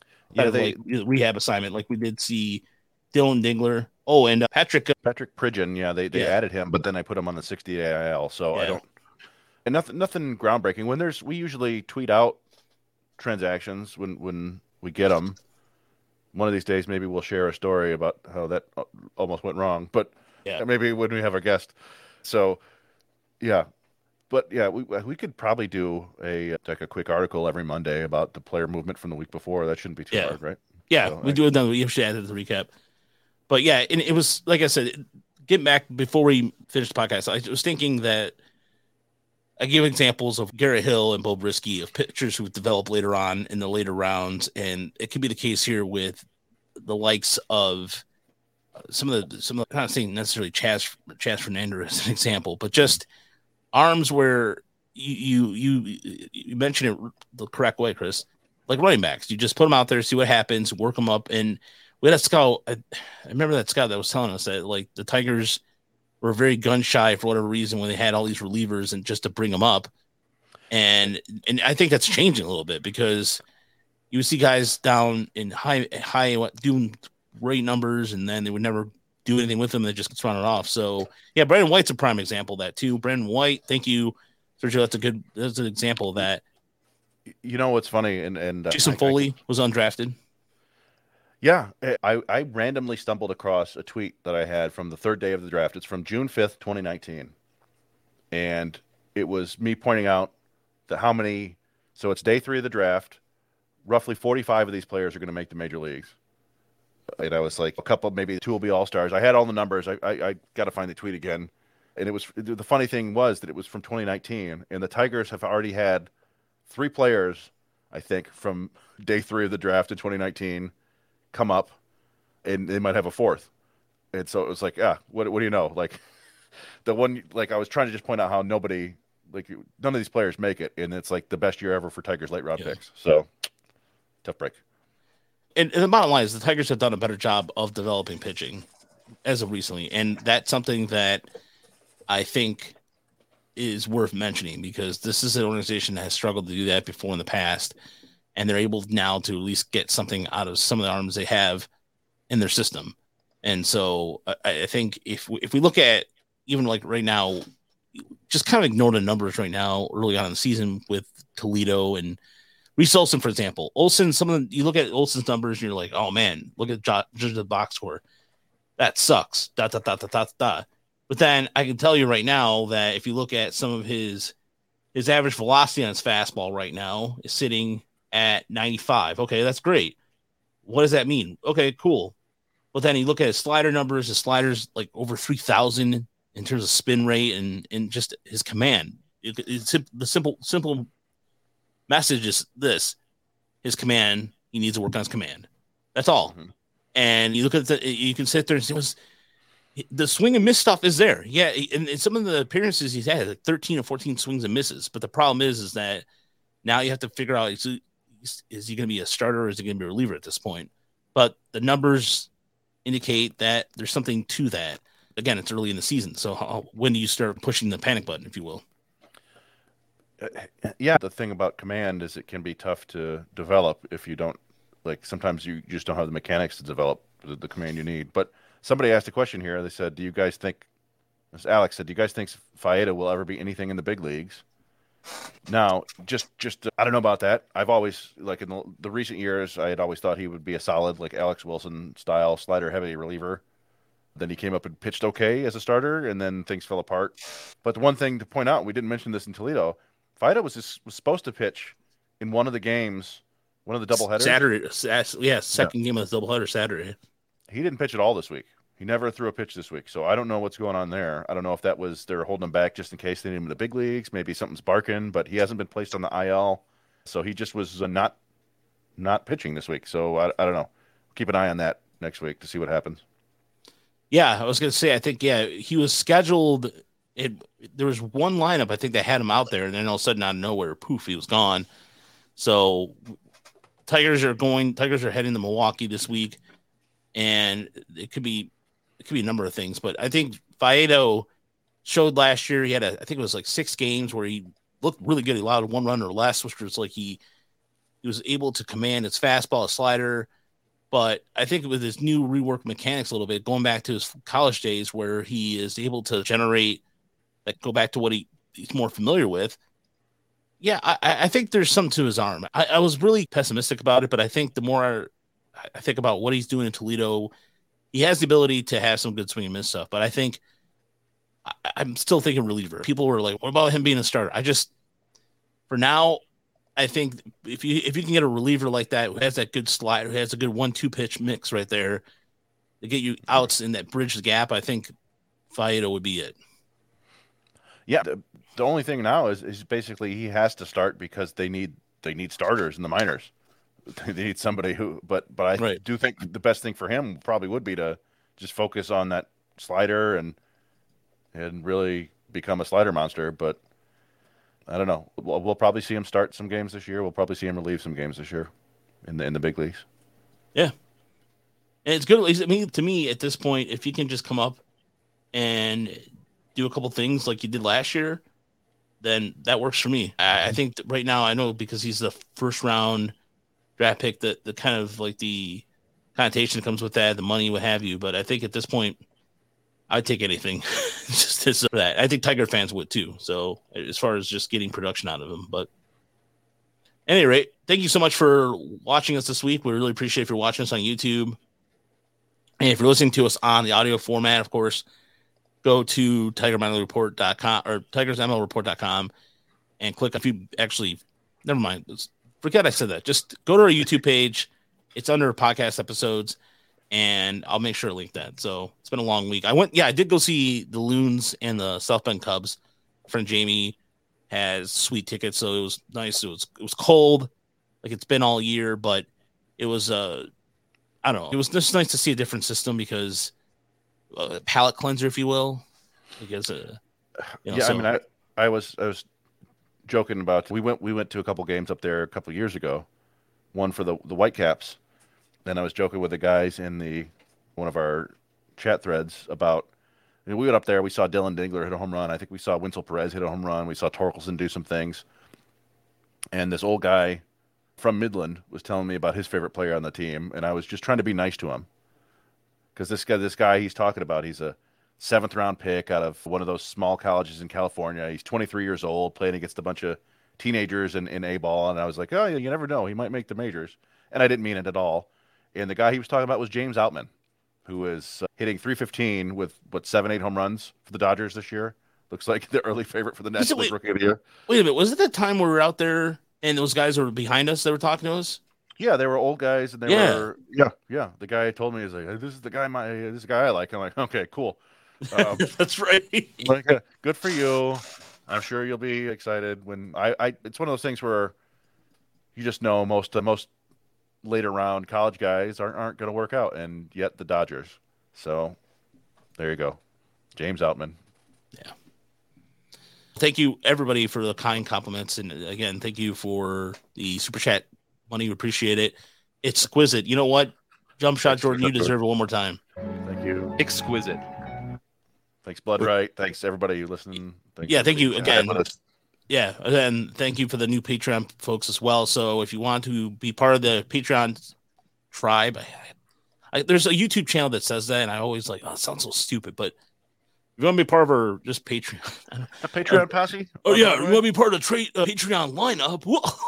rehab assignment. Like we did see Dylan Dingler. Oh, and Patrick Pridgeon. Yeah, they added him, but then I put him on the 60 AIL. So I don't. And nothing groundbreaking. We usually tweet out transactions when we get them. One of these days, maybe we'll share a story about how that almost went wrong. But maybe when we have our guest. So, yeah. But yeah, we could probably do a quick article every Monday about the player movement from the week before. That shouldn't be too hard, right? Yeah, so, we do it. We should add it to the recap. But yeah, and it was like I said. Getting back before we finish the podcast, I was thinking that I give examples of Garrett Hill and Bo Brisky of pitchers who develop later on in the later rounds, and it could be the case here with the likes of some of the I'm not saying necessarily Chaz Fernander as an example, but just arms where you mentioned it the correct way, Chris. Like running backs, you just put them out there, see what happens, work them up. And we had a scout. I remember that scout that was telling us that like the Tigers were very gun shy for whatever reason when they had all these relievers and just to bring them up. And I think that's changing a little bit because you see guys down in high doing great numbers, and then they would never do anything with them. They just get running off. So yeah, Brandon White's a prime example of that too. Brandon White, thank you, Sergio. That's an example of that. You know what's funny? And Jason Foley was undrafted. Yeah, I randomly stumbled across a tweet that I had from the third day of the draft. It's from June 5th, 2019. And it was me pointing out that how many, so it's day 3 of the draft, roughly 45 of these players are going to make the major leagues. And I was like, a couple, maybe 2 will be all-stars. I had all the numbers. I got to find the tweet again. And the funny thing was that it was from 2019, and the Tigers have already had 3 players, I think, from day 3 of the draft in 2019 come up, and they might have a 4th. And so it was like, what do you know? Like the one, like I was trying to just point out how none of these players make it, and it's like the best year ever for Tigers late round picks. So tough break. And the bottom line is the Tigers have done a better job of developing pitching as of recently, and that's something that I think is worth mentioning because this is an organization that has struggled to do that before in the past. And they're able now to at least get something out of some of the arms they have in their system. And so I think if we look at even like right now, just kind of ignore the numbers right now early on in the season with Toledo and Reese Olson, for example. Olson, you look at Olson's numbers and you're like, oh man, look at just the box score. That sucks. But then I can tell you right now that if you look at some of his average velocity on his fastball right now is sitting at 95. Okay, that's great. What does that mean? Okay, cool. But then you look at his slider numbers. His slider's like over 3,000 in terms of spin rate and just his command. It's the simple message is this: his command. He needs to work on his command. That's all. Mm-hmm. And you look at you can sit there and say, the swing and miss stuff is there. Yeah, and some of the appearances he's had, like 13 or 14 swings and misses. But the problem is that now you have to figure out. Is he going to be a starter or is he going to be a reliever at this point? But the numbers indicate that there's something to that. Again, it's early in the season. So when do you start pushing the panic button, if you will? Yeah, the thing about command is it can be tough to develop if you don't, like sometimes you just don't have the mechanics to develop the command you need. But somebody asked a question here. They said, as Alex said, do you guys think Faedo will ever be anything in the big leagues? Now, just I don't know about that. I've always, like in the recent years, I had always thought he would be a solid, like Alex Wilson style slider heavy reliever. Then he came up and pitched okay as a starter, and then things fell apart. But the one thing to point out, we didn't mention this in Toledo, Faedo was supposed to pitch in one of the games, one of the doubleheaders. Saturday, second game of the doubleheader Saturday. He didn't pitch at all this week. He never threw a pitch this week, so I don't know what's going on there. I don't know if that was they're holding him back just in case they need him in the big leagues. Maybe something's barking, but he hasn't been placed on the IL, so he just was not pitching this week. So I don't know. Keep an eye on that next week to see what happens. Yeah, I was going to say, I think, he was scheduled. There was one lineup, I think, that had him out there, and then all of a sudden, out of nowhere, poof, he was gone. So Tigers are heading to Milwaukee this week, and it could be a number of things, but I think Faedo showed last year. He had I think it was like 6 games where he looked really good. He allowed 1 run or less, which was like he was able to command his fastball, his slider. But I think with his new rework mechanics a little bit, going back to his college days where he is able to generate, like go back to what he's more familiar with. Yeah, I think there's something to his arm. I was really pessimistic about it, but I think the more I think about what he's doing in Toledo, he has the ability to have some good swing and miss stuff. But I think I'm still thinking reliever. People were like, what about him being a starter? For now, I think if you can get a reliever like that who has that good slide, who has a good 1-2 pitch mix right there to get you outs in that bridge the gap, I think Faedo would be it. Yeah, the only thing now is basically he has to start because they need starters in the minors. They need somebody who, but I do think the best thing for him probably would be to just focus on that slider and really become a slider monster. But I don't know. We'll probably see him start some games this year. We'll probably see him relieve some games this year in the big leagues. Yeah, and it's good. I mean, to me, at this point, if you can just come up and do a couple things like you did last year, then that works for me. I think that right now, I know because he's the first round draft pick, that the kind of like the connotation that comes with that, the money, what have you. But I think at this point, I'd take anything just as that. I think Tiger fans would too. So as far as just getting production out of him, any rate, thank you so much for watching us this week. We really appreciate if you're watching us on YouTube. And if you're listening to us on the audio format, of course, go to TigerMinorReport.com or TigersMLReport.com and click. If you actually, never mind, forget I said that. Just go to our YouTube page. It's under podcast episodes, and I'll make sure to link that. So it's been a long week. I did go see the Loons and the South Bend Cubs. My friend Jamie has sweet tickets, so it was nice. It was cold, like it's been all year, but it was I don't know. It was just nice to see a different system because a palate cleanser, if you will. Because I was joking about we went to a couple games up there a couple years ago, one for the Whitecaps, and I was joking with the guys in one of our chat threads about. We went up there. We saw Dylan Dingler hit a home run. I think we saw Winsel Perez hit a home run. We saw Torkelson do some things, and this old guy from Midland was telling me about his favorite player on the team, and I was just trying to be nice to him because this guy he's talking about, he's a 7th round pick out of one of those small colleges in California. He's 23 years old, playing against a bunch of teenagers in A-ball, and I was like, oh, you never know, he might make the majors, and I didn't mean it at all. And the guy he was talking about was James Outman, who is hitting .315 with 7-8 home runs for the Dodgers this year. Looks like the early favorite for the National League Rookie of the Year. Wait a minute, was it that time where we were out there? And those guys were behind us that were talking to us? Yeah, they were old guys, and they were The guy told me, he's like, this is the guy I like. I'm like, okay, cool. That's right. Like, good for you. I'm sure you'll be excited when it's one of those things where you just know most later round college guys aren't going to work out, and yet the Dodgers. So there you go, James Outman. Yeah. Thank you, everybody, for the kind compliments. And again, thank you for the super chat money. We appreciate it. It's exquisite. You know what? Jump shot, Jordan, you deserve it one more time. Thank you. Exquisite. Thanks, Blood Right. Thanks, everybody listening. Thank you again. Yeah, and thank you for the new Patreon folks as well. So if you want to be part of the Patreon tribe, there's a YouTube channel that says that, and I always like, oh, it sounds so stupid, but you want to be part of our just Patreon? A Patreon posse? Oh yeah, you want to be part of the Patreon lineup?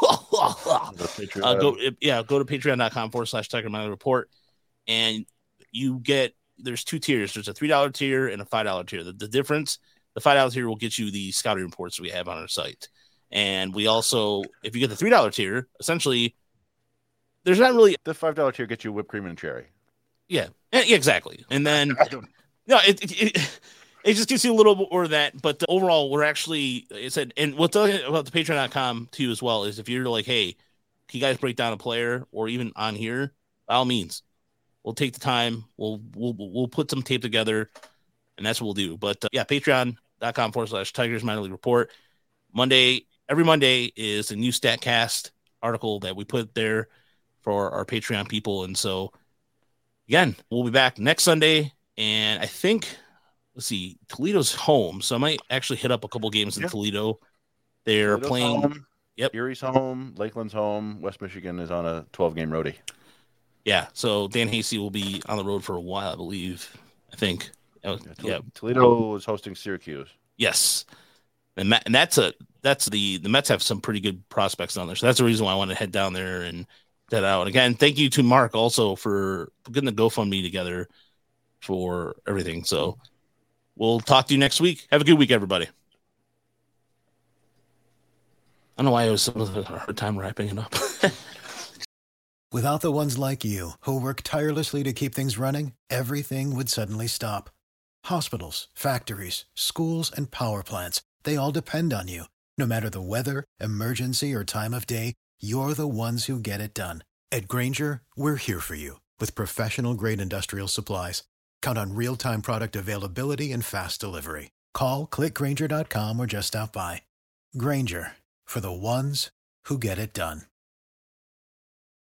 Go to patreon.com/TigerMinorReport, and you get there's 2 tiers. There's a $3 tier and a $5 tier. The difference, the $5 tier will get you the scouting reports we have on our site, and we also, if you get the $3 tier, essentially, there's not really the $5 tier gets you whipped cream and cherry. Yeah, exactly, and then it just gives you a little bit more of that, but overall, we're actually, it said, and what's about the Patreon.com too as well is if you're like, hey, can you guys break down a player or even on here, by all means, we'll take the time, we'll put some tape together, and that's what we'll do. But patreon.com/Tigers Minor League Report. Every Monday is a new StatCast article that we put there for our Patreon people, and so again, we'll be back next Sunday, and I think. Let's see, Toledo's home, so I might actually hit up a couple games in Toledo. They're Toledo's playing. Home. Yep. Erie's home. Lakeland's home. West Michigan is on a 12-game roadie. Yeah, so Dan Hasty will be on the road for a while, I believe. I think. Toledo is hosting Syracuse. Yes, and that's the Mets have some pretty good prospects down there, so that's the reason why I want to head down there and that out. And again, thank you to Mark also for getting the GoFundMe together for everything. So. We'll talk to you next week. Have a good week, everybody. I don't know why I was having a hard time wrapping it up. Without the ones like you, who work tirelessly to keep things running, everything would suddenly stop. Hospitals, factories, schools, and power plants, they all depend on you. No matter the weather, emergency, or time of day, you're the ones who get it done. At Grainger, we're here for you with professional-grade industrial supplies. Count on real-time product availability and fast delivery. Call, click Grainger.com, or just stop by. Grainger, for the ones who get it done.